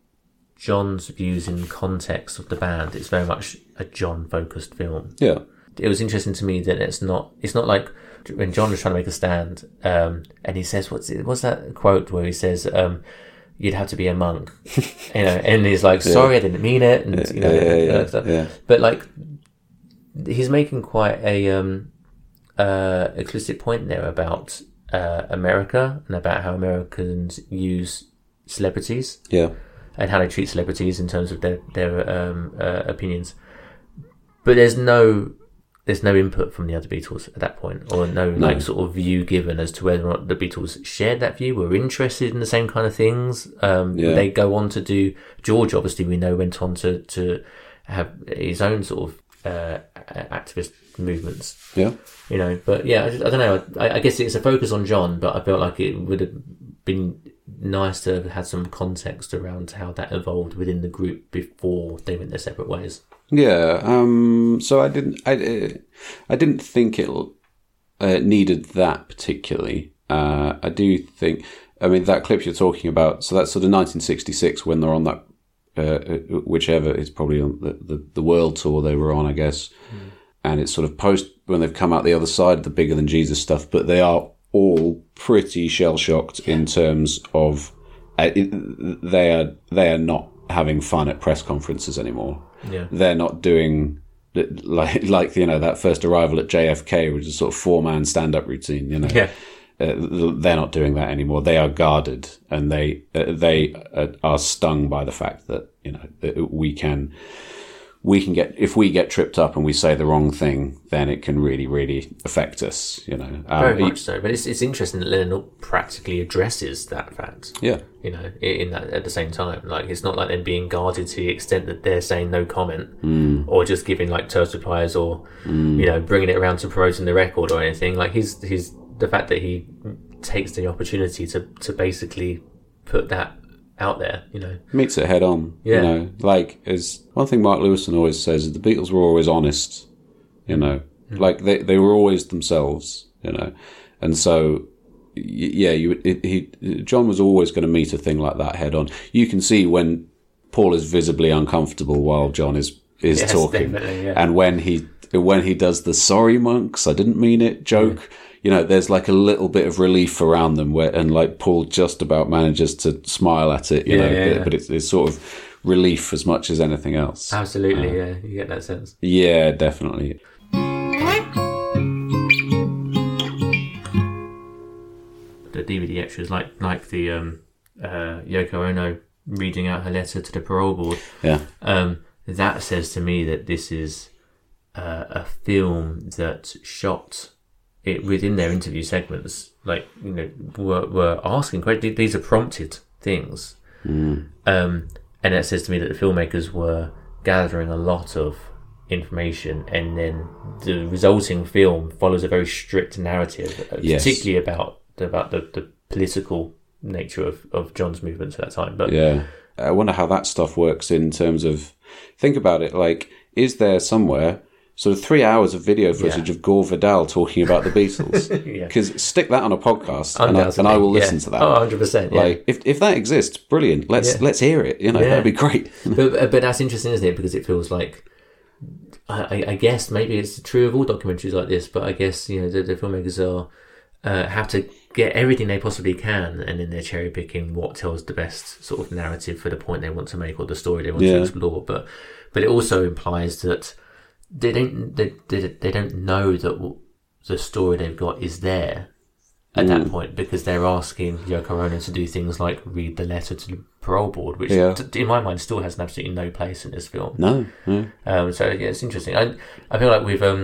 John's views in context of the band. It's very much a John-focused film. Yeah. It was interesting to me that it's not like when John was trying to make a stand, and he says, what's that quote where he says, you'd have to be a monk, and he's like, sorry, I didn't mean it, and But like, he's making quite a explicit point there about America and about how Americans use celebrities, and how they treat celebrities in terms of their opinions. But there's no input from the other Beatles at that point, or no sort of view given as to whether or not the Beatles shared that view, were interested in the same kind of things. They go on to do. George, obviously, we know went on to have his own sort of activist movements. Yeah, But yeah, I don't know. I guess it's a focus on John, but I felt like it would have been nice to have had some context around how that evolved within the group before they went their separate ways. Yeah. So I didn't think it needed that particularly. I do think. I mean, that clip you're talking about. So that's sort of 1966 when they're on that, whichever is probably on the world tour they were on, I guess. And it's sort of post when they've come out the other side of the Bigger Than Jesus stuff, but they are all pretty shell shocked in terms of they are not having fun at press conferences anymore. Yeah. They're not doing like that first arrival at JFK, which is a sort of 4-man stand-up routine. They're not doing that anymore. They are guarded, and they are stung by the fact that that we can get, if we get tripped up and we say the wrong thing, then it can really, really affect us. Very much so. But it's interesting that Lennon practically addresses that fact. Yeah. In that at the same time, like it's not like them being guarded to the extent that they're saying no comment, or just giving like terse replies, or bringing it around to promoting the record or anything. Like he's the fact that he takes the opportunity to basically put that out there, meets it head on. Like as one thing Mark Lewison always says is the Beatles were always honest. Like they were always themselves. And so John was always going to meet a thing like that head on. You can see when Paul is visibly uncomfortable while John is talking, and when he does the "sorry monks, I didn't mean it" joke. There's like a little bit of relief around them and like Paul just about manages to smile at it, but it's sort of relief as much as anything else. Absolutely, you get that sense. Yeah, definitely. The DVD extras, like the Yoko Ono reading out her letter to the parole board. Yeah. That says to me that this is a film that shot it within their interview segments, were asking questions. These are prompted things, and it says to me that the filmmakers were gathering a lot of information, and then the resulting film follows a very strict narrative, particularly about the political nature of John's movements at that time. But I wonder how that stuff works in terms of, think about it, like, is there somewhere sort of 3 hours of video footage of Gore Vidal talking about the Beatles? Because stick that on a podcast and I will listen to that. Oh, 100%. Like, if that exists, brilliant. Let's hear it. That'd be great. but that's interesting, isn't it? Because it feels like, I guess maybe it's true of all documentaries like this, but I guess, the filmmakers have to get everything they possibly can, and then they're cherry picking what tells the best sort of narrative for the point they want to make or the story they want to explore. But it also implies that they don't know that the story they've got is there at that point, because they're asking Yoko Ono to do things like read the letter to the parole board, which in my mind still has absolutely no place in this film. No. So it's interesting. I feel like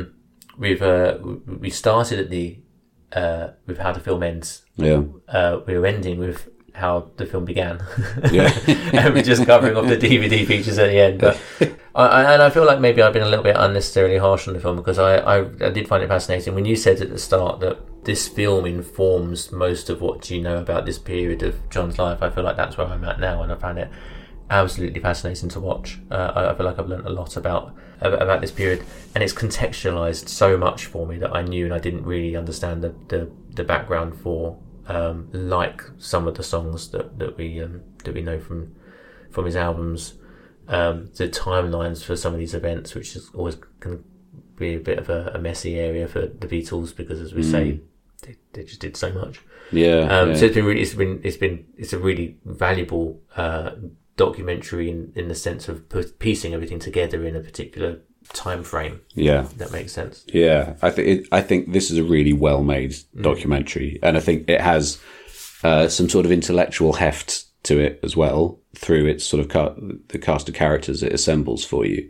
we started at with how the film ends. We were ending with how the film began. And we're just covering off the DVD features at the end. But I feel like maybe I've been a little bit unnecessarily harsh on the film, because I did find it fascinating when you said at the start that this film informs most of what you know about this period of John's life. I feel like that's where I'm at now, and I found it absolutely fascinating to watch. I feel like I've learned a lot about this period, and it's contextualized so much for me that I knew and I didn't really understand the background for, like some of the songs that we know from his albums, the timelines for some of these events, which is always can be a bit of a messy area for the Beatles, because, as we say, they just did so much. So it's a really valuable documentary in the sense of piecing everything together in a particular time frame. That makes sense. I think this is a really well made documentary, and I think it has some sort of intellectual heft to it as well, through its sort of the cast of characters it assembles for you.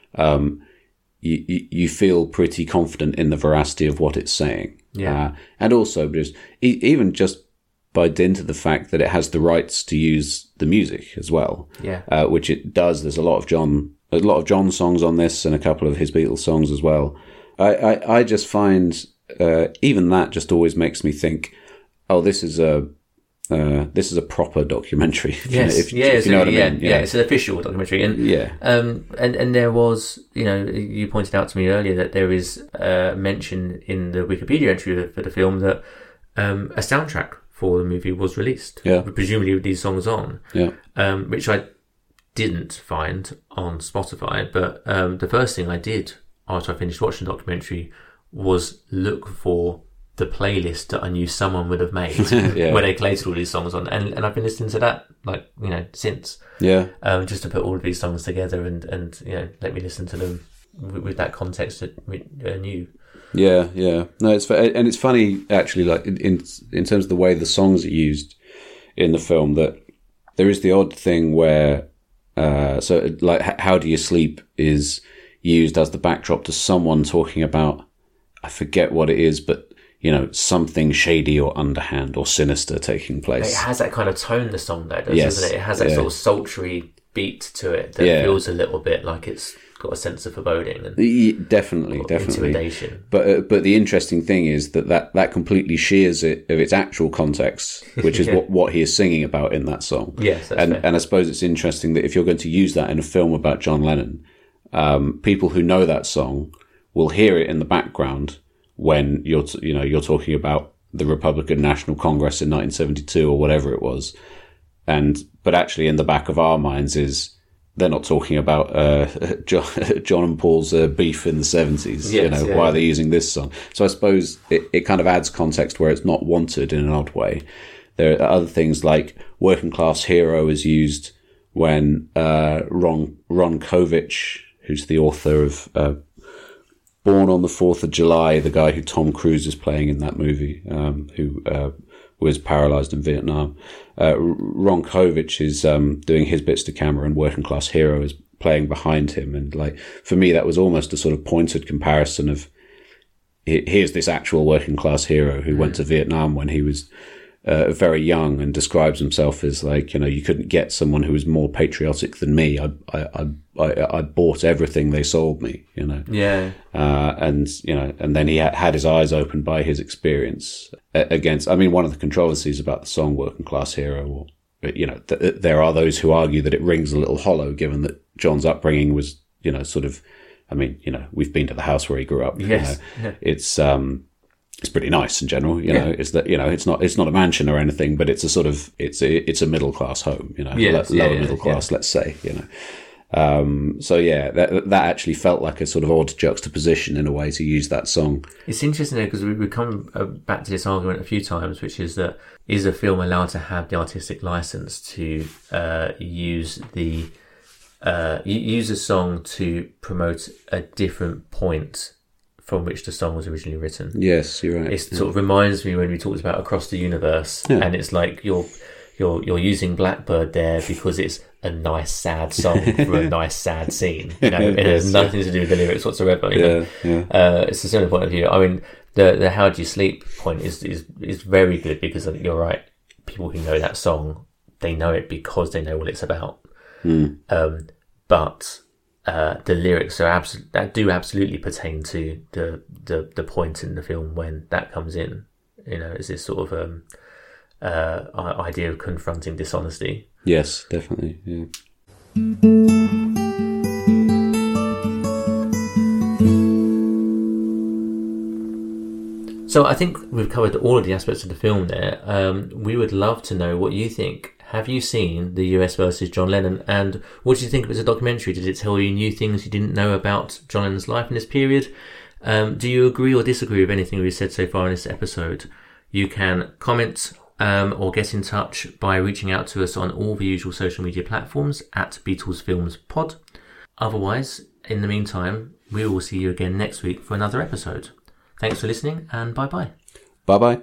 You feel pretty confident in the veracity of what it's saying. And also just even just by dint of the fact that it has the rights to use the music as well. Which it does. There's a lot of John songs on this, and a couple of his Beatles songs as well. I just find even that just always makes me think, this is a proper documentary. If you know what I mean. It's an official documentary, and there was, you pointed out to me earlier that there is mention in the Wikipedia entry for the film that a soundtrack for the movie was released, presumably with these songs on, which I didn't find on Spotify. But the first thing I did after I finished watching the documentary was look for the playlist that I knew someone would have made where they collated all these songs on, and I've been listening to that since just to put all of these songs together and let me listen to them with that context that we knew. No, it's funny actually, like in terms of the way the songs are used in the film, that there is the odd thing where so like How Do You Sleep is used as the backdrop to someone talking about, I forget what it is, but something shady or underhand or sinister taking place. It has that kind of tone, the song though, doesn't it? It has that sort of sultry beat to it that feels a little bit like it's got a sense of foreboding and definitely intimidation. But the interesting thing is that completely shears it of its actual context, which is what he is singing about in that song. Yes, that's fair. And I suppose it's interesting that if you're going to use that in a film about John Lennon, people who know that song will hear it in the background when you're talking about the Republican National Congress in 1972 or whatever it was, but actually in the back of our minds is they're not talking about John and Paul's beef in the 70s. Why are they using this song? So I suppose it kind of adds context where it's not wanted in an odd way. There are other things like Working Class Hero is used when Ron Kovich, who's the author of Born on the 4th of July, the guy who Tom Cruise is playing in that movie, who was paralyzed in Vietnam. Ron Kovich is doing his bits to camera, and Working Class Hero is playing behind him. And like, for me, that was almost a sort of pointed comparison of, here's this actual working class hero who went to Vietnam when he was very young, and describes himself as like, you couldn't get someone who was more patriotic than me. I bought everything they sold me, Yeah. And then he had his eyes opened by his experience against, one of the controversies about the song Working Class Hero, there are those who argue that it rings a little hollow given that John's upbringing was, we've been to the house where he grew up. Yes. It's pretty nice in general, it's that, it's not a mansion or anything, but it's a sort of, it's a middle class home, lower middle class, let's say, that actually felt like a sort of odd juxtaposition in a way to use that song. It's interesting because we come back to this argument a few times, which is that is a film allowed to have the artistic license to use a song to promote a different point from which the song was originally written. Yes, you're right. It sort of reminds me when we talked about Across the Universe, and it's like you're using Blackbird there because it's a nice sad song for a nice sad scene. It has nothing to do with the lyrics whatsoever. It's a similar point of view. The How Do You Sleep point is very good because I think you're right. People who know that song, they know it because they know what it's about. But the lyrics do absolutely pertain to the point in the film when that comes in. Is this sort of idea of confronting dishonesty? Yes, definitely. Yeah. So I think we've covered all of the aspects of the film there. We would love to know what you think. Have you seen The US versus John Lennon? And what did you think of it as a documentary? Did it tell you new things you didn't know about John Lennon's life in this period? Do you agree or disagree with anything we've said so far in this episode? You can comment or get in touch by reaching out to us on all the usual social media platforms at Beatles Films Pod. Otherwise, in the meantime, we will see you again next week for another episode. Thanks for listening, and bye-bye. Bye-bye.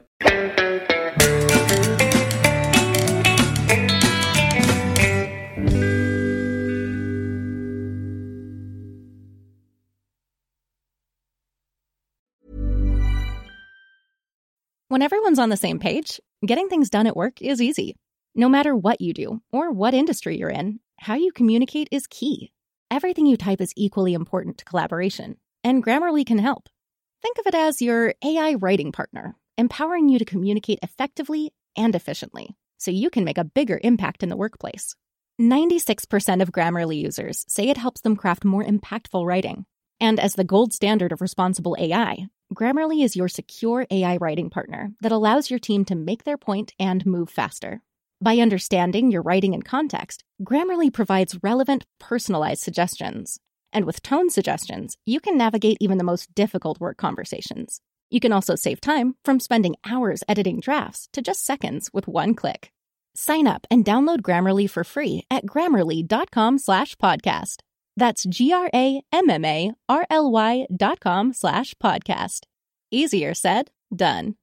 When everyone's on the same page, getting things done at work is easy. No matter what you do or what industry you're in, how you communicate is key. Everything you type is equally important to collaboration, and Grammarly can help. Think of it as your AI writing partner, empowering you to communicate effectively and efficiently, so you can make a bigger impact in the workplace. 96% of Grammarly users say it helps them craft more impactful writing. And as the gold standard of responsible AI, Grammarly is your secure AI writing partner that allows your team to make their point and move faster. By understanding your writing and context, Grammarly provides relevant, personalized suggestions. And with tone suggestions, you can navigate even the most difficult work conversations. You can also save time from spending hours editing drafts to just seconds with one click. Sign up and download Grammarly for free at Grammarly.com/podcast. That's GRAMMARLY.com/podcast. Easier said, done.